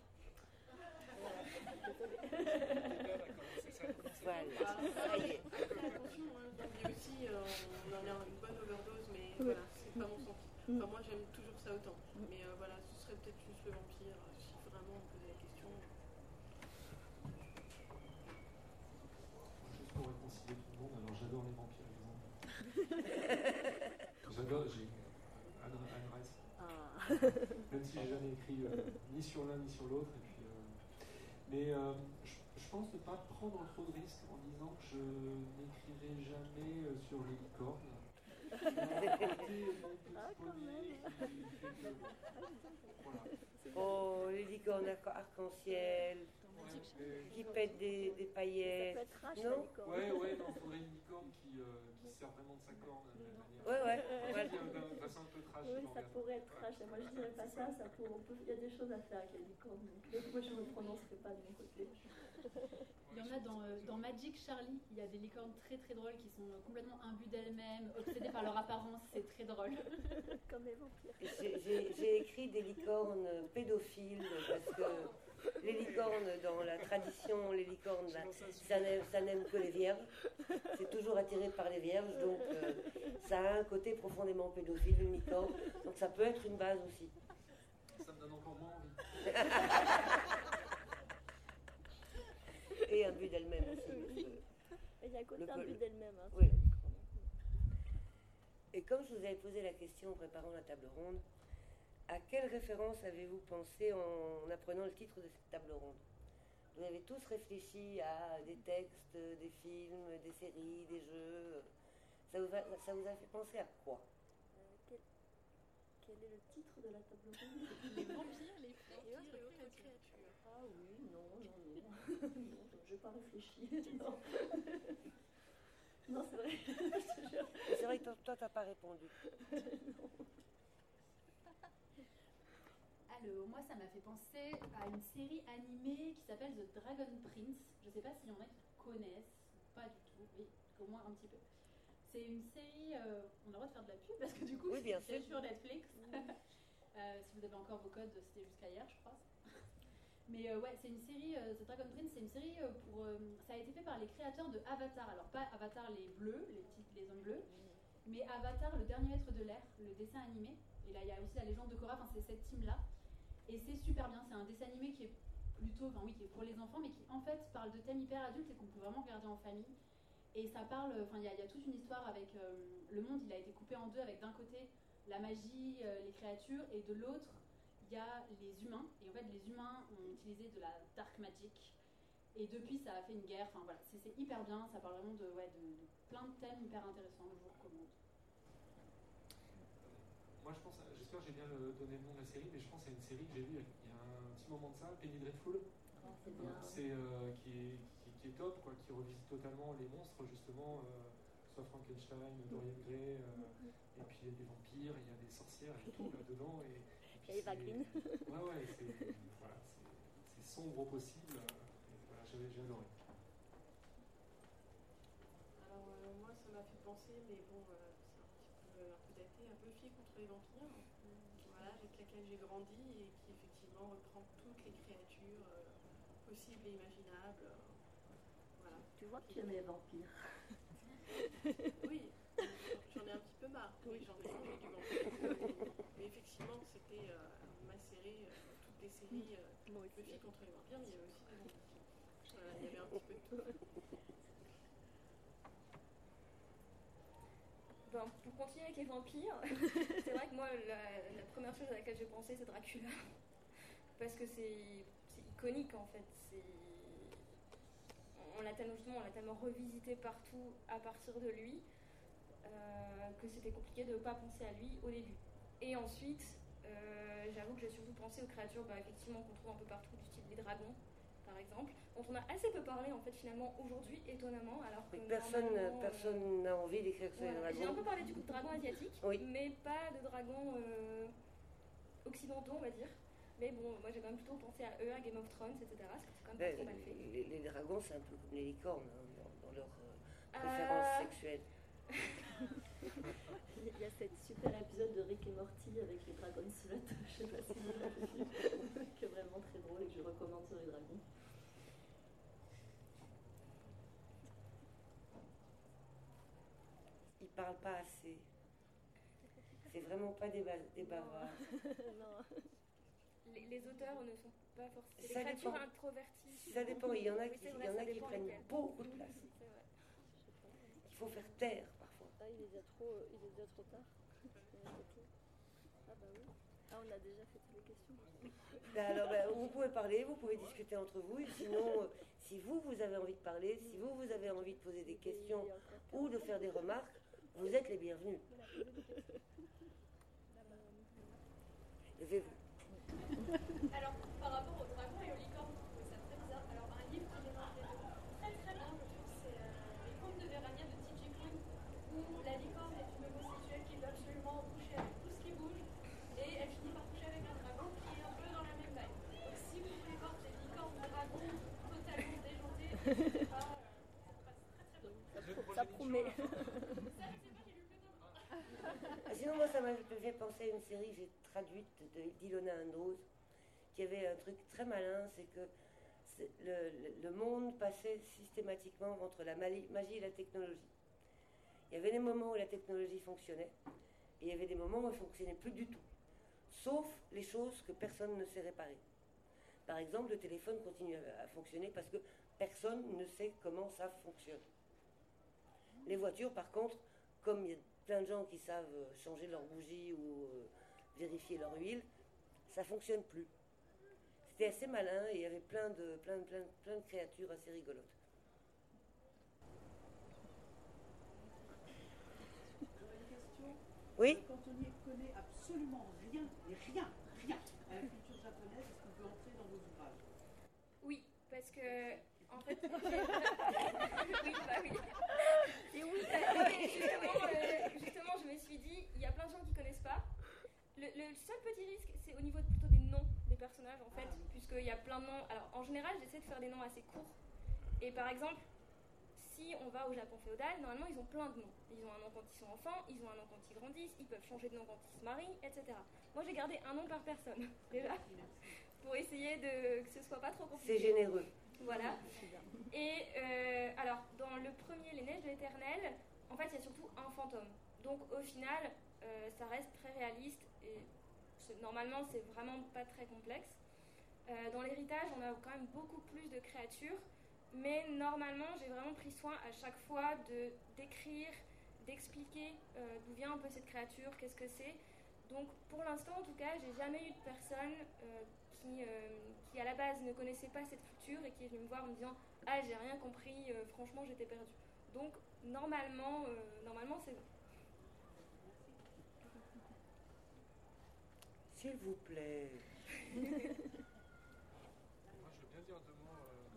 Voilà, ça y est. Attention, zombie aussi, on en a une bonne overdose, mais voilà, c'est pas mon sens. Enfin, moi j'aime toujours ça autant. Mais voilà, ce serait peut-être juste le vampire, si vraiment on posait la question. Juste pour réconcilier tout le monde, alors j'adore les vampires, exemple. J'adore, j'ai Anne Rice. Même si j'ai jamais écrit ni sur l'un ni sur l'autre. Et puis, mais je pense ne pas prendre trop de risques en disant que je n'écrirai jamais sur les licornes. Oh, les licornes arc-en-ciel, qui pète des Ça peut paillettes. être trash, Non. la licorne. Ouais, non, faudrait une licorne qui sert vraiment de sa corne de la manière. Ouais. De façon un peu trash. Oui, ça Morgane. pourrait être trash. Moi, je dirais pas ça. Il y a des choses à faire avec les licornes. Donc, moi, je ne me prononcerai pas de mon côté. Il y en a dans Magic Charlie, il y a des licornes très très drôles qui sont complètement imbues d'elles-mêmes, obsédées par leur apparence, c'est très drôle. Comme les vampires. J'ai écrit des licornes pédophiles parce que les licornes, dans la tradition, les licornes, bah, ça n'aime que les vierges. C'est toujours attiré par les vierges, donc ça a un côté profondément pédophile, une licorne. Donc ça peut être une base aussi. Ça me donne encore moins envie. Et un but d'elle-même aussi. Il y a un côté Le un peu- but d'elle-même. Hein, Oui. sur la licorne. Et comme je vous avais posé la question en préparant la table ronde, à quelle référence avez-vous pensé en apprenant le titre de cette table ronde? Vous avez tous réfléchi à des textes, des films, des séries, des jeux. Ça vous a fait penser à quoi? Quel est le titre de la table ronde? Les vampires, les vampires et autres créatures. Ah oui, non. Non, je n'ai pas réfléchi. Non, non c'est vrai. Je te jure. C'est vrai que toi, t'as pas répondu. Alors, moi, ça m'a fait penser à une série animée qui s'appelle The Dragon Prince. Je ne sais pas s'il y en a qui connaissent, pas du tout, mais au moins un petit peu. C'est une série, on a le droit de faire de la pub parce que du coup, Oui, bien c'est sûr. sur Netflix. Si vous avez encore vos codes, c'était jusqu'à hier, je crois. Mais ouais, c'est une série, The Dragon Prince, c'est une série ça a été fait par les créateurs de Avatar. Alors, pas Avatar les bleus, les hommes bleus, mais Avatar, le dernier maître de l'air, le dessin animé. Et là, il y a aussi la légende de Korra, enfin, c'est cette team-là. Et c'est super bien, c'est un dessin animé qui est plutôt, enfin oui, qui est pour les enfants, mais qui en fait parle de thèmes hyper adultes et qu'on peut vraiment regarder en famille. Et ça parle, enfin il y a toute une histoire avec le monde, il a été coupé en deux avec d'un côté la magie, les créatures, et de l'autre il y a les humains. Et en fait les humains ont utilisé de la dark magic. Et depuis ça a fait une guerre, enfin voilà, c'est hyper bien, ça parle vraiment de plein de thèmes hyper intéressants, je vous recommande. Moi, j'espère que j'ai bien donné le nom de la série, mais je pense à une série que j'ai vue il y a un petit moment de ça, Penny Dreadful. C'est bien. Qui est top, quoi, qui revisite totalement les monstres, justement, soit Frankenstein, Dorian Gray, et puis il y a des vampires, il y a des sorcières, et tout là-dedans. Et puis Il y a Eva Green. Ouais, c'est sombre au possible. Et voilà, j'ai adoré. Alors moi ça m'a fait penser, mais bon c'est un peu daté, un peu Fille contre les vampires, voilà, avec laquelle j'ai grandi et qui effectivement reprend toutes les créatures possibles et imaginables. Voilà. Tu vois que tu aimes les vampires. Oui, j'en ai un petit peu marre, oui, j'en ai mangé du vampire. Mais effectivement c'était ma série, toutes les séries Moi de aussi. Fille contre les vampires, mais il y avait aussi des vampires. Voilà, il y avait un petit peu de tout. Ben, pour continuer avec les vampires, c'est vrai que moi, la première chose à laquelle j'ai pensé, c'est Dracula. Parce que c'est iconique, en fait. On l'a tellement revisité partout à partir de lui, que c'était compliqué de ne pas penser à lui au début. Et ensuite, j'avoue que j'ai surtout pensé aux créatures effectivement qu'on trouve un peu partout, du style les dragons, par exemple, dont on a assez peu parlé en fait finalement aujourd'hui, étonnamment, alors que Personne n'a envie d'écrire sur les voilà. J'ai un dragons. peu parlé du coup de dragons asiatiques, Oui. mais pas de dragons occidentaux, on va dire. Mais bon, moi j'ai quand même plutôt pensé à eux, à Game of Thrones, etc. Parce que c'est quand même pas trop mal fait. Les dragons, c'est un peu comme les licornes, hein, dans leur préférence sexuelle. Il y a cette super épisode de Rick et Morty avec les dragons slut, je sais pas si vous l'avez vu, qui est vraiment très drôle et que je recommande sur les dragons. Ils parlent pas assez. C'est vraiment pas des bavards. Non. Les auteurs ne sont pas forcément. Les Ça créatures dépend. introverties. Ça dépend, il y en a Oui, qui, c'est il vrai, y en ça a qui dépend prennent lesquels. beaucoup de place. C'est vrai. Il faut faire taire parfois. Ah, il est déjà trop tard. Ah bah oui. Ah, on a déjà fait toutes les questions. Alors, vous pouvez parler, vous pouvez discuter entre vous. Et sinon, si vous avez envie de parler, si vous avez envie de poser des questions ou de faire des remarques, vous êtes les bienvenus. Levez-vous. Alors, par rapport aux dragons et aux licornes, je trouvais ça très bizarre. Alors, Sinon, moi, ça m'a fait penser à une série que j'ai traduite d'Ilona Andrews, qui avait un truc très malin, c'est que le monde passait systématiquement entre la magie et la technologie. Il y avait des moments où la technologie fonctionnait, et il y avait des moments où elle ne fonctionnait plus du tout, sauf les choses que personne ne sait réparer. Par exemple, le téléphone continue à fonctionner parce que personne ne sait comment ça fonctionne. Les voitures, par contre, comme il y a plein de gens qui savent changer leur bougie ou vérifier leur huile, ça ne fonctionne plus. C'était assez malin et il y avait plein de créatures assez rigolotes. J'aurais une question. Oui. Quand on n'y connaît absolument rien, mais rien à la culture japonaise, est-ce qu'on peut entrer dans vos ouvrages? Oui, parce que en fait, oui, bah oui. Et oui. Justement, je me suis dit, il y a plein de gens qui connaissent pas. Le seul petit risque, c'est au niveau plutôt des noms des personnages, en fait, puisqu'il y a plein de noms. Alors, en général, j'essaie de faire des noms assez courts. Et par exemple, si on va au Japon féodal, normalement, ils ont plein de noms. Ils ont un nom quand ils sont enfants, ils ont un nom quand ils grandissent, ils peuvent changer de nom quand ils se marient, etc. Moi, j'ai gardé un nom par personne, déjà, pour essayer que ce soit pas trop compliqué. C'est généreux. Voilà. Et alors, dans le premier, Les Neiges de l'Éternel, en fait, il y a surtout un fantôme. Donc, au final, ça reste très réaliste et normalement, c'est vraiment pas très complexe. Dans l'héritage, on a quand même beaucoup plus de créatures, mais normalement, j'ai vraiment pris soin à chaque fois d'écrire, d'expliquer d'où vient un peu cette créature, qu'est-ce que c'est. Donc, pour l'instant, en tout cas, j'ai jamais eu de personne qui à la base ne connaissait pas cette culture et qui est venue me voir en me disant « Ah, j'ai rien compris, franchement, j'étais perdue. » Donc, normalement, c'est bon. S'il vous plaît. Moi, je veux bien dire deux mots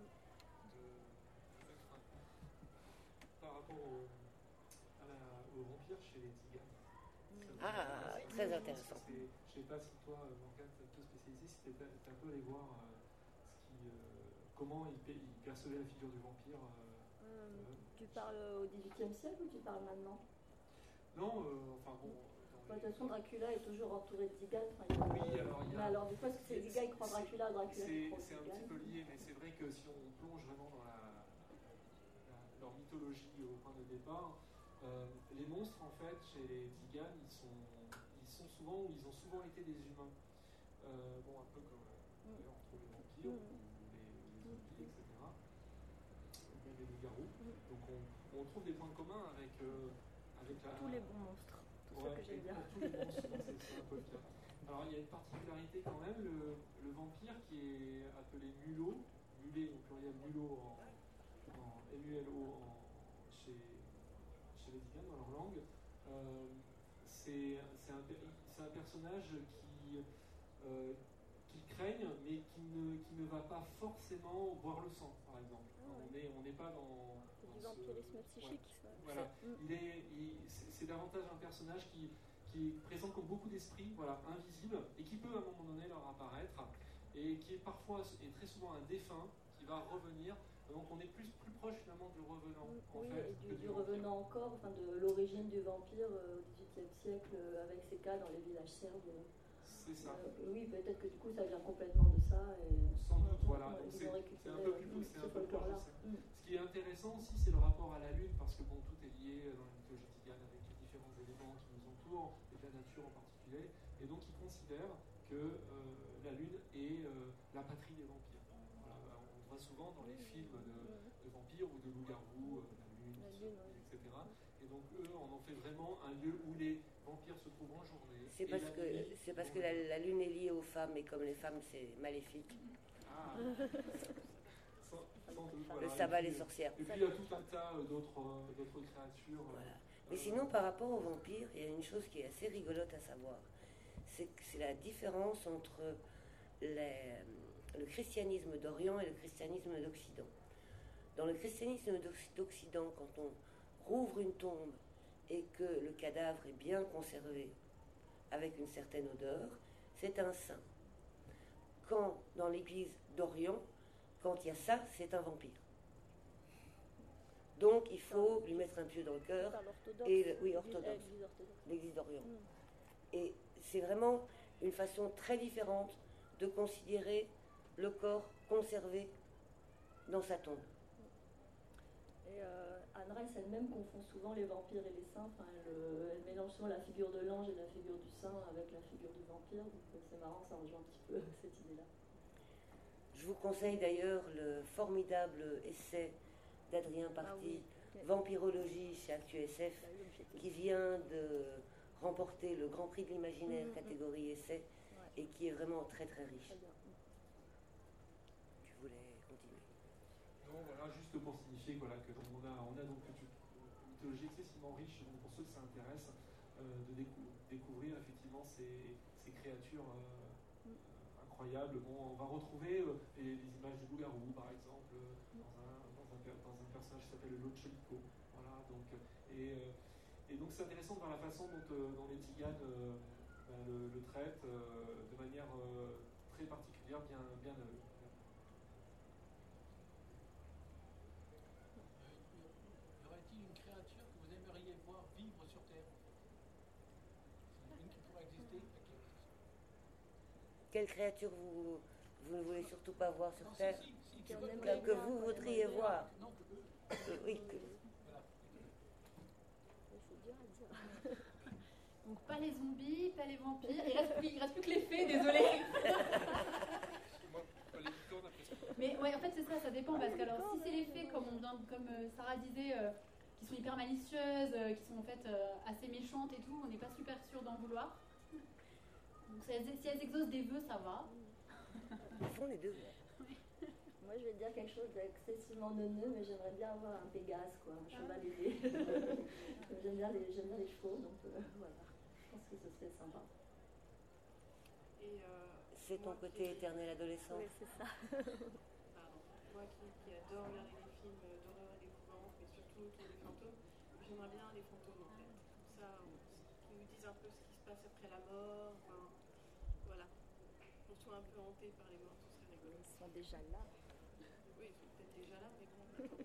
par rapport au vampire chez les Tziganes. Ah, très intéressant. Je ne sais pas si toi, Morgane, tu es un peu spécialisé, si tu es un peu allé voir comment ils percevaient la figure du vampire. Tu parles au XVIIIe siècle ou tu parles maintenant? Non, enfin bon. De toute façon, Dracula est toujours entouré de Zigane. Oui, alors il y a. Mais alors, du coup, est-ce que c'est Zigane qui croit Dracula, Dracula qui croit C'est un petit peu lié, mais c'est vrai que si on plonge vraiment dans leur mythologie au point de départ, les monstres, en fait, chez les Tziganes, ils ont souvent été des humains. Bon, un peu comme on trouve les vampires, ou les zombies, etc. Ou bien les loups-garous. Donc on trouve des points communs avec tous les bons monstres. Tout ça que j'aime bien. Tous les monstres, c'est un peu le cas. Alors il y a une particularité quand même, le vampire qui est appelé mulot, mulet au pluriel mulot en MULO chez les Tziganes dans leur langue, c'est un personnage qui craignent mais qui ne va pas forcément boire le sang, par exemple. On n'est pas dans du vampirisme psychique. Ouais. Voilà. C'est davantage un personnage qui est présent comme beaucoup d'esprits, voilà, invisible, et qui peut à un moment donné leur apparaître, et qui est parfois et très souvent un défunt qui va revenir. Donc on est plus proche finalement du revenant. Oui, en fait, et du revenant encore, enfin de l'origine du vampire au XVIIIe siècle, avec ces cas dans les villages serbes. C'est ça. Oui, peut-être que du coup ça vient complètement de ça. Et sans doute, voilà. C'est un peu plus poussé, un peu proche. Ce qui est intéressant aussi, c'est le rapport à la Lune, parce que bon, tout est lié dans la mythologie tzigane avec les différents éléments qui nous entourent, et de la nature en particulier. Et donc ils considèrent que la Lune est la patrie des vampires. Voilà, on voit souvent dans les films de vampires ou de loups-garous, la Lune, etc. Et donc eux, on en fait vraiment un lieu où les vampires se trouvent en journée. C'est parce que la Lune est liée aux femmes, et comme les femmes, c'est maléfique. Ah. Sans doute, voilà. Le sabbat des sorcières. Et puis il y a tout un tas d'autres créatures. Voilà. Mais sinon, par rapport aux vampires, il y a une chose qui est assez rigolote à savoir. C'est la différence entre le christianisme d'Orient et le christianisme d'Occident. Dans le christianisme d'Occident, quand on rouvre une tombe et que le cadavre est bien conservé avec une certaine odeur, c'est un saint. Quand dans l'église d'Orient, quand il y a ça, c'est un vampire. Donc il faut lui mettre un pieu dans le cœur. Par l'orthodoxe. Oui, orthodoxe. L'Église orthodoxe. L'Église d'Orient. Et c'est vraiment une façon très différente de considérer le corps conservé dans sa tombe. Et Anne Rice elle-même confond souvent les vampires et les saints. Enfin, elle mélange souvent la figure de l'ange et la figure du saint avec la figure du vampire. Donc c'est marrant, ça rejoint un petit peu cette idée-là. Je vous conseille d'ailleurs le formidable essai d'Adrien Party, oui. Vampirologie chez ActuSF, qui vient de remporter le Grand Prix de l'imaginaire catégorie essai et qui est vraiment très très riche. Très bien. Tu voulais continuer? Non, voilà, juste pour signifier voilà, que on a donc une mythologie excessivement riche, donc pour ceux que ça intéresse, de découvrir effectivement ces créatures incroyables. Bon, on va retrouver les images du loup-garou, par exemple, dans un personnage qui s'appelle Lo Chelico. Voilà, donc, et donc c'est intéressant de voir la façon dont les Tziganes le traitent de manière très particulière, bien à eux. Y aurait-il une créature que vous aimeriez voir vivre sur Terre? C'est une qui pourrait exister? Quelle créature vous ne voulez surtout pas voir sur Non, Terre? Que vous voudriez voir? Non, Oui, que... Voilà. C'est dur à dire. Donc pas les zombies, pas les vampires. Il reste plus que les fées, désolé. Mais ouais, en fait c'est ça, ça dépend parce que alors si c'est les fées comme Sarah disait, qui sont hyper malicieuses, qui sont en fait assez méchantes et tout, on n'est pas super sûr d'en vouloir. Donc si elles exaucent des vœux, ça va. Ils font les deux. Moi, je vais dire quelque chose d'excessivement neuneux, mais j'aimerais bien avoir un Pégase, quoi, un cheval ailé. J'aime bien les chevaux, donc voilà. Je pense que ce serait sympa. Et, C'est ton côté éternel adolescent. Oui, c'est ça. Pardon. Moi qui adore regarder des films d'horreur et d'épouvante, mais surtout autour des fantômes, j'aimerais bien les fantômes en fait. Tout ça, qui nous disent un peu ce qui se passe après la mort. Enfin, voilà. On soit un peu hanté par les morts, tout serait rigolo. Ils sont déjà là. Oui, ils sont peut-être déjà là, mais bon,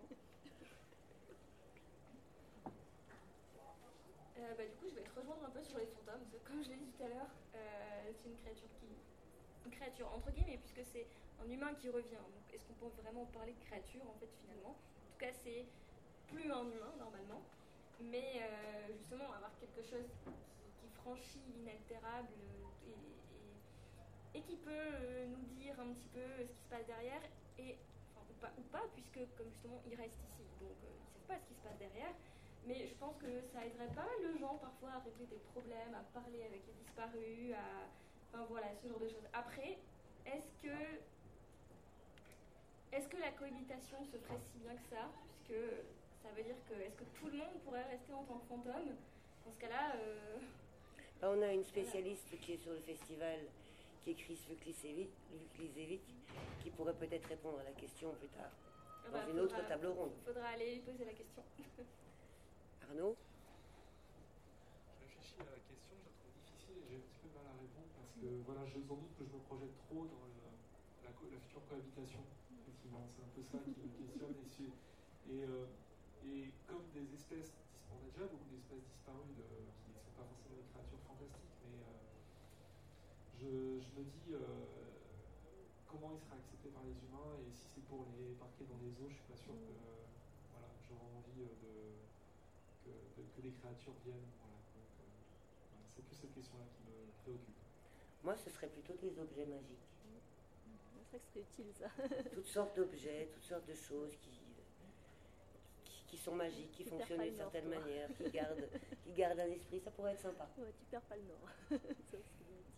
Du coup, je vais te rejoindre un peu sur les fantômes, parce que comme je l'ai dit tout à l'heure, c'est une créature entre guillemets, puisque c'est un humain qui revient. Donc, est-ce qu'on peut vraiment parler de créature en fait finalement? En tout cas, c'est plus un humain normalement, mais justement avoir quelque chose qui franchit l'inaltérable et qui peut nous dire un petit peu ce qui se passe derrière ou pas, puisque comme justement ils restent ici, donc ils ne savent pas ce qui se passe derrière. Mais je pense que ça aiderait pas mal le gens parfois à régler des problèmes, à parler avec les disparus, enfin voilà, ce genre de choses. Après, est-ce que la cohabitation se ferait si bien que ça? Puisque ça veut dire que est-ce que tout le monde pourrait rester en tant que fantôme? Dans ce cas-là... On a une spécialiste qui est sur le festival, qui est Chris Vuklisevic, qui pourrait peut-être répondre à la question plus tard, dans une autre table ronde. Il faudra aller lui poser la question. Arnaud? Je réfléchis à la question, je la trouve difficile et j'ai un petit peu mal à répondre parce que voilà, sans doute que je me projette trop dans la future cohabitation. Effectivement, c'est un peu ça qui me questionne. Et comme des espèces, on a déjà beaucoup d'espèces disparues qui ne sont pas forcément des créatures fantastiques, mais je me dis comment il sera accepté par les humains et si c'est pour les parquer dans les eaux, je suis pas sûr que voilà, j'aurais envie que des créatures viennent. Voilà. Donc, voilà, c'est plus cette question-là qui me préoccupe. Moi, ce serait plutôt des objets magiques. C'est vrai que ce serait utile, ça. Toutes sortes d'objets, toutes sortes de choses qui sont magiques, qui fonctionnent d'une certaine manière, qui gardent un esprit. Ça pourrait être sympa. Ouais, tu perds pas le nord. Ça, c'est bien dit.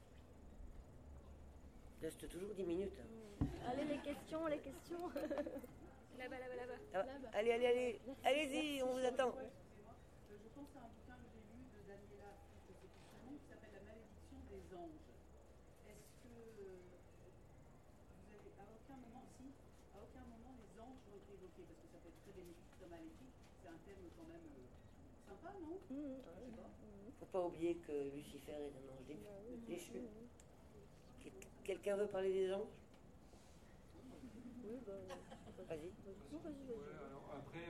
Il reste toujours 10 minutes. Allez, les questions. Là-bas. Allez-y, on vous attend. Excusez-moi, je pense à un bouquin que j'ai lu de Daniela Fitzgerald qui s'appelle La malédiction des anges. Est-ce que vous avez à aucun moment les anges ont été évoqués? Parce que ça peut être très bénéfique, très maléfique. C'est un thème quand même sympa, non? Je sais pas. Faut pas oublier que Lucifer est un ange déchu. Quelqu'un veut parler des anges? Oui, Vas-y. Non, vas-y. Ouais, alors après,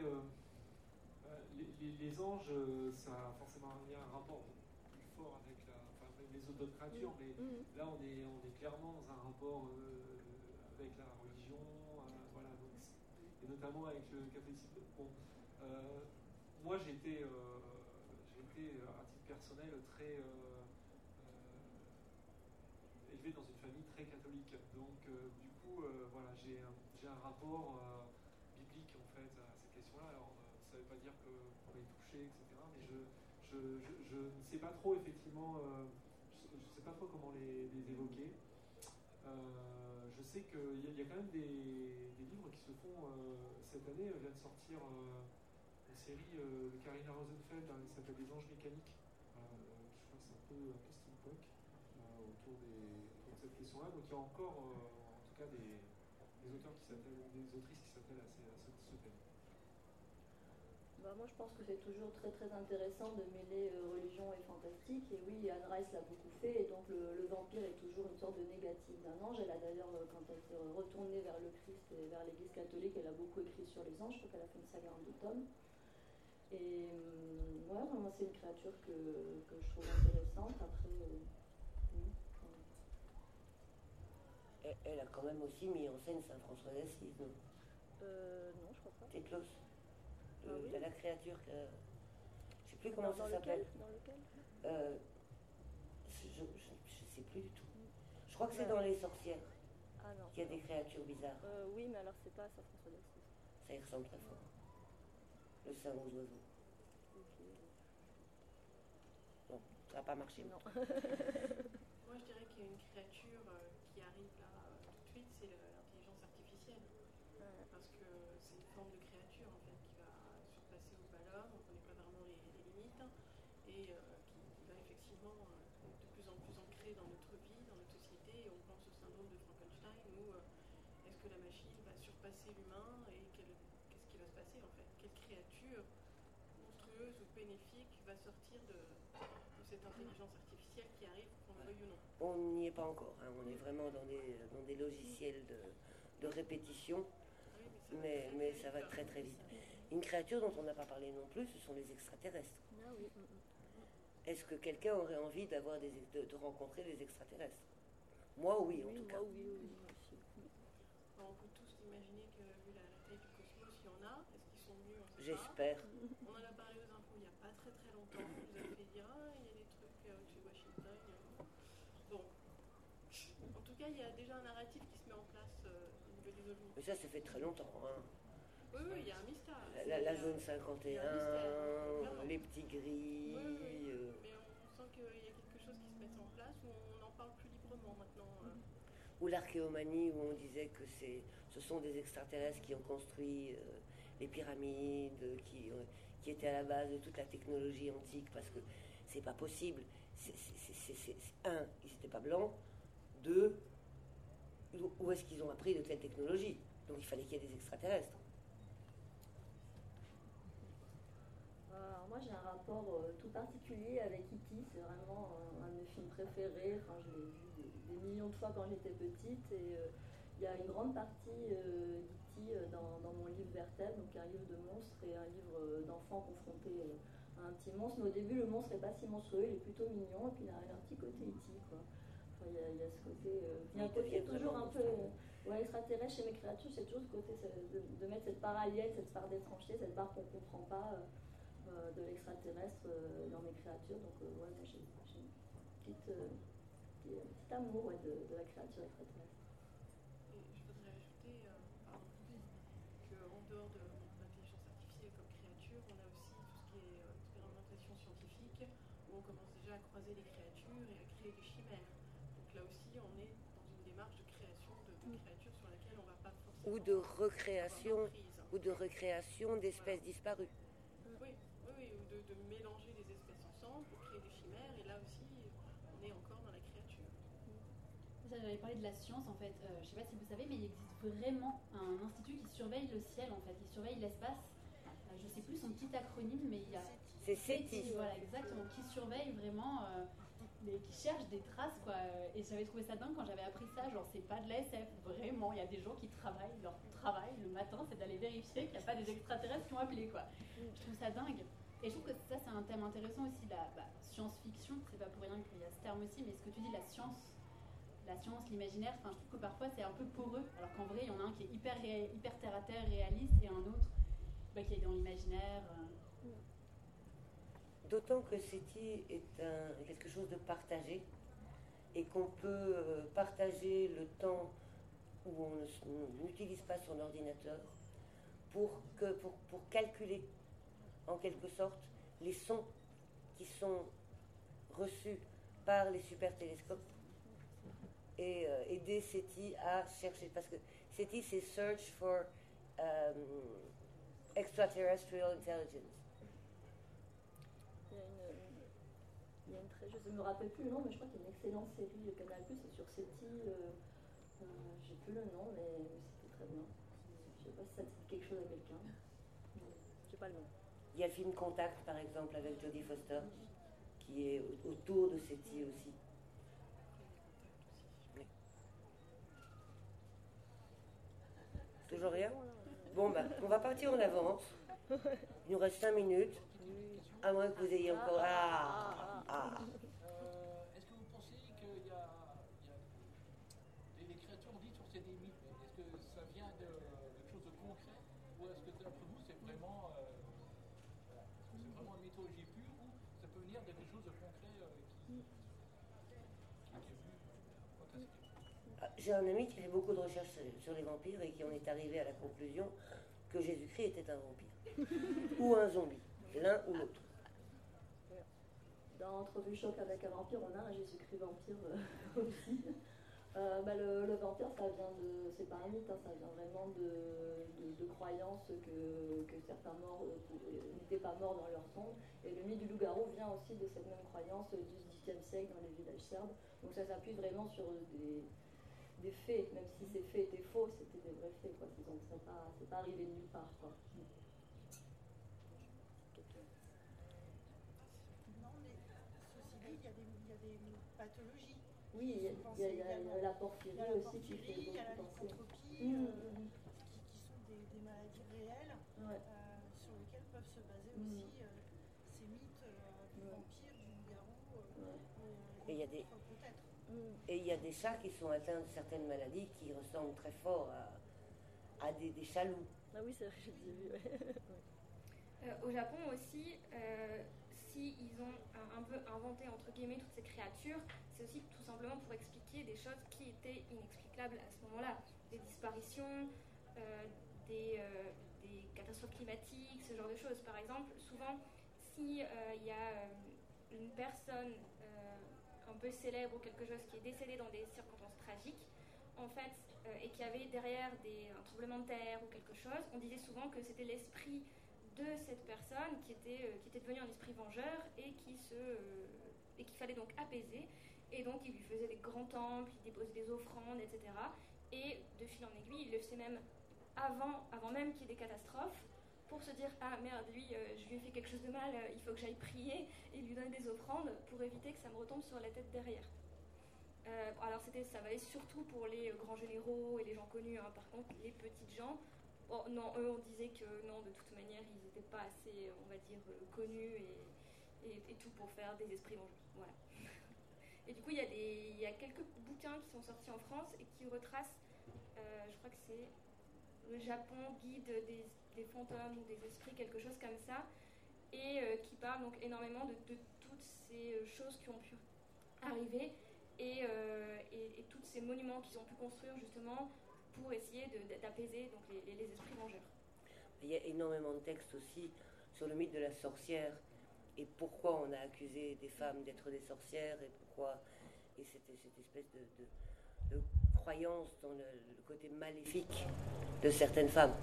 les anges, ça a forcément un rapport plus fort avec les autres créatures, mais là on est clairement dans un rapport avec la religion, voilà, donc, et notamment avec le catholicisme. Bon, moi j'ai été à titre personnel très élevé dans une famille très catholique, donc du coup voilà, j'ai un rapport biblique en fait à ces questions-là. Alors ça ne veut pas dire qu'on est touché, etc. Mais je ne sais pas trop effectivement, je ne sais pas trop comment les évoquer. Je sais qu'il y a quand même des livres qui se font cette année. Vient de sortir une série de Carina Rosenfeld, hein, qui s'appelle Les Anges mécaniques. Je crois que c'est un peu steampunk autour de cette question-là. Donc il y a encore, en tout cas, des autrices qui s'attellent à ce thème. Moi je pense que c'est toujours très très intéressant de mêler religion et fantastique, et oui, Anne Rice l'a beaucoup fait, et donc le vampire est toujours une sorte de négatif d'un ange. Elle a d'ailleurs, quand elle s'est retournée vers le Christ et vers l'église catholique, elle a beaucoup écrit sur les anges. Je crois qu'elle a fait une saga en 2 tomes. Et ouais, vraiment c'est une créature que je trouve intéressante. Après, oui. Elle a quand même aussi mis en scène Saint François d'Assise, non? Non, je crois pas. Téclos. Oui. De la créature que... Je sais plus comment ça s'appelle. Dans lequel je sais plus du tout. Je crois que c'est dans Les Sorcières qu'il y a des créatures bizarres. Oui, mais alors c'est pas Saint François d'Assise. Ça y ressemble très fort. Le saint aux oiseaux. Okay. Bon, ça n'a pas marché. Non. Moi, je dirais qu'il y a une créature qui arrive là tout de suite, c'est l'intelligence artificielle. Parce que c'est une forme de créature en fait qui va surpasser nos valeurs, on ne connaît pas vraiment les limites, et qui va effectivement de plus en plus ancrée dans notre vie, dans notre société. Et on pense au syndrome de Frankenstein où est-ce que la machine va surpasser l'humain, et qu'est-ce qui va se passer en fait? Quelle créature monstrueuse ou bénéfique va sortir de cette intelligence artificielle qui arrive, qu'on le veuille ou non? On n'y est pas encore, hein. On est vraiment dans des logiciels de répétition, mais ça va très très vite. Une créature dont on n'a pas parlé non plus, ce sont les extraterrestres. Ah oui. Est-ce que quelqu'un aurait envie de rencontrer des extraterrestres? Moi oui, en tout cas. Moi aussi. On peut tous imaginer que vu la taille du cosmos, il y en a. Est-ce qu'ils sont venus? On sait J'espère. pas. On en a parlé aux infos il n'y a pas très très longtemps. Vous avez fait dire il y a des trucs chez Washington. Bon. En tout cas, il y a déjà un narratif qui se met en place au niveau des ovnis. Mais ça fait très longtemps. Hein. Oui, il y a un mystère. La zone 51, les petits gris. Oui. Mais on sent qu'il y a quelque chose qui se met en place où on en parle plus librement maintenant. Ou l'archéomanie, où on disait que ce sont des extraterrestres qui ont construit les pyramides, qui étaient à la base de toute la technologie antique, parce que c'est pas possible. Un, ils n'étaient pas blancs. 2, où est-ce qu'ils ont appris de telles technologies? Donc il fallait qu'il y ait des extraterrestres. Alors moi j'ai un rapport tout particulier avec E.T., c'est vraiment un de mes films préférés. Enfin, je l'ai vu des millions de fois quand j'étais petite, et il y a une grande partie d'E.T. dans mon livre Vertèbre, donc un livre de monstres et un livre d'enfants confrontés à un petit monstre. Mais au début le monstre n'est pas si monstrueux, il est plutôt mignon, et puis il a un petit côté E.T. quoi. Enfin, il y a ce côté, il y a un côté toujours un peu extraterrestre chez mes créatures. C'est toujours ce côté de mettre cette part alien, cette part d'étrangeté, cette part qu'on ne comprend pas de l'extraterrestre dans mes créatures. Donc moi j'ai un petit amour de la créature extraterrestre. Et je voudrais ajouter qu'en dehors de l'intelligence artificielle comme créature, on a aussi tout ce qui est expérimentation scientifique, où on commence déjà à croiser les créatures et à créer des chimères. Donc là aussi, on est dans une démarche de création de créatures sur laquelle on ne va pas forcément... Ou de recréation d'espèces disparues. Oui, ou de mélanger les espèces ensemble pour créer des chimères, et là aussi, on est encore dans la créature. J'avais parlé de la science en fait, je ne sais pas si vous savez, mais il existe vraiment un institut qui surveille le ciel en fait, qui surveille l'espace. Je ne sais plus son petit acronyme, mais il y a... C'est SETI. Voilà, exactement, qui surveille vraiment, qui cherchent des traces, quoi. Et j'avais trouvé ça dingue quand j'avais appris ça. Genre, c'est pas de la SF, vraiment. Il y a des gens qui travaillent, leur travail le matin, c'est d'aller vérifier qu'il n'y a pas des extraterrestres qui ont appelé, quoi. Je trouve ça dingue. Et je trouve que ça, c'est un thème intéressant aussi, la science-fiction. C'est pas pour rien qu'il y a ce terme aussi, mais ce que tu dis, la science, l'imaginaire, enfin, je trouve que parfois c'est un peu poreux, alors qu'en vrai, il y en a un qui est hyper terre à terre, réaliste, et un autre qui est dans l'imaginaire. D'autant que SETI est quelque chose de partagé et qu'on peut partager le temps où on n'utilise pas son ordinateur pour calculer en quelque sorte les sons qui sont reçus par les super télescopes et aider SETI à chercher, parce que SETI c'est Search for Extraterrestrial Intelligence. Il y a une très, je ne me rappelle plus le nom, mais je crois qu'il y a une excellente série Canal+, c'est sur SETI, j'ai plus le nom, mais c'était très bien. Je ne sais pas si ça dit quelque chose à quelqu'un. Je n'ai pas le nom. Il y a le film Contact, par exemple, avec Jodie Foster, qui est autour de SETI aussi. Oui. Toujours rien? Bon, bah, on va partir en avance. Il nous reste 5 minutes. À moins que vous ayez encore... Est-ce que vous pensez qu'il y a des créatures, on dit sur c'est des mythes, mais est-ce que ça vient de quelque chose de concret, ou est-ce que d'après vous c'est vraiment, une mythologie pure, ou ça peut venir de quelque chose de concret qui est vu fantastique? J'ai un ami qui fait beaucoup de recherches sur les vampires et qui en est arrivé à la conclusion que Jésus-Christ était un vampire. Ou un zombie. L'un ou l'autre. Dans Entrevue choc avec un vampire, on a un Jésus-Christ vampire aussi. Le vampire, ça vient de, c'est pas un mythe, hein, ça vient vraiment de croyances que certains morts n'étaient pas morts dans leur tombe. Et le mythe du loup-garou vient aussi de cette même croyance du XVIIIe siècle dans les villages serbes. Donc ça s'appuie vraiment sur des faits, même si ces faits étaient faux, c'était des vrais faits, quoi. Donc c'est pas arrivé de nulle part, quoi. Pathologies. Oui, il y a la porphyrie aussi qui fait il y a la beaucoup penser. lycanthropie, qui sont des maladies réelles, Ouais. sur lesquelles peuvent se baser aussi ces mythes du vampire, du loup-garou, Et il y a des... peut-être. Et il y a des chats qui sont atteints de certaines maladies qui ressemblent très fort à des chats-loups. Ah oui, c'est vrai, j'ai vu. Ouais. Au Japon aussi, si ils ont un peu inventé entre guillemets toutes ces créatures, c'est aussi tout simplement pour expliquer des choses qui étaient inexplicables à ce moment-là. Des disparitions, des catastrophes climatiques, ce genre de choses. Par exemple, souvent, si il y a une personne un peu célèbre ou quelque chose qui est décédé dans des circonstances tragiques, en fait, et qui avait derrière un tremblement de terre ou quelque chose, on disait souvent que c'était l'esprit de cette personne qui était devenu un esprit vengeur et qu'il fallait donc apaiser. Et donc il lui faisait des grands temples, il déposait des offrandes, etc. Et de fil en aiguille, il le faisait même avant même qu'il y ait des catastrophes, pour se dire ah merde, lui je lui ai fait quelque chose de mal, il faut que j'aille prier et lui donner des offrandes pour éviter que ça me retombe sur la tête derrière. Alors ça valait surtout pour les grands généraux et les gens connus, hein. Par contre les petites gens, bon, non, eux on disait que non, de toute manière ils n'étaient pas assez, on va dire, connus et tout pour faire des esprits vengeurs. Voilà. Et du coup il y a quelques bouquins qui sont sortis en France et qui retracent, je crois que c'est le Japon guide des fantômes ou des esprits, quelque chose comme ça, et qui parle donc énormément de toutes ces choses qui ont pu arriver et tous ces monuments qu'ils ont pu construire justement pour essayer d'apaiser donc les esprits vengeurs. Il y a énormément de textes aussi sur le mythe de la sorcière et pourquoi on a accusé des femmes d'être des sorcières et pourquoi, et cette espèce de croyance dans le côté maléfique de certaines femmes.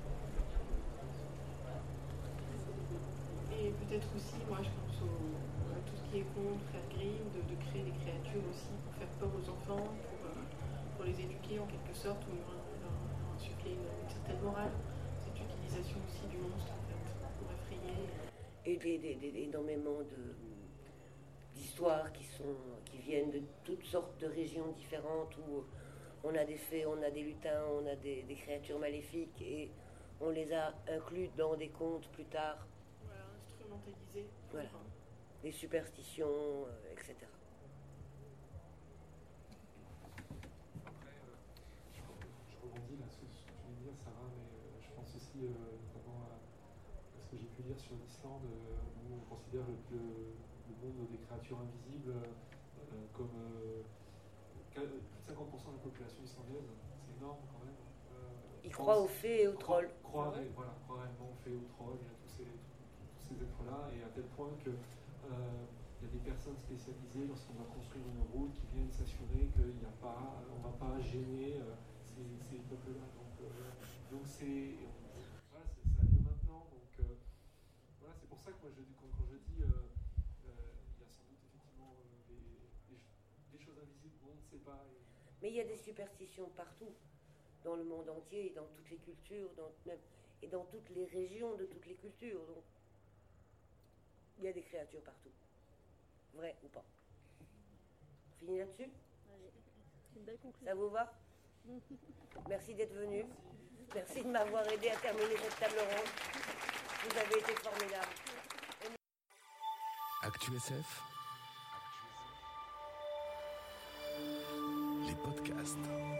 Et peut-être aussi, moi je pense à tout ce qui est contre, faire Grimm, de créer des créatures aussi pour faire peur aux enfants, pour les éduquer en quelque sorte, ou leur insuffler une certaine morale. Cette utilisation aussi du monstre en fait, pour effrayer. Et énormément d'histoires qui viennent toutes sortes de régions différentes où on a des fées, on a des lutins, on a des créatures maléfiques et on les a inclus dans des contes plus tard. Voilà, instrumentalisé. Voilà. Des superstitions, etc. Après, je rebondis là sur ce que tu viens de dire, Sarah, mais je pense aussi notamment à ce que j'ai pu lire sur l'Islande, où on considère le monde des créatures invisibles comme plus de 50% de la population islandaise. C'est énorme quand même. Ils croient aux fées et aux trolls. Croient réellement aux fées et aux trolls et à tous ces êtres-là, et à tel point que il y a des personnes spécialisées lorsqu'on va construire une route qui viennent s'assurer qu'on ne va pas gêner ces peuples-là. Donc c'est voilà, ça a lieu maintenant. Donc voilà, c'est pour ça que moi quand je dis il y a sans doute effectivement des choses invisibles qu'on ne sait pas. Mais il y a des superstitions partout, dans le monde entier, et dans toutes les cultures, et dans toutes les régions de toutes les cultures. Donc il y a des créatures partout. Vrai ou pas. On finit là-dessus? C'est une belle conclusion. Ça vous va? Merci d'être venu. Merci de m'avoir aidé à terminer cette table ronde. Vous avez été formidables. ActuSF, les podcasts.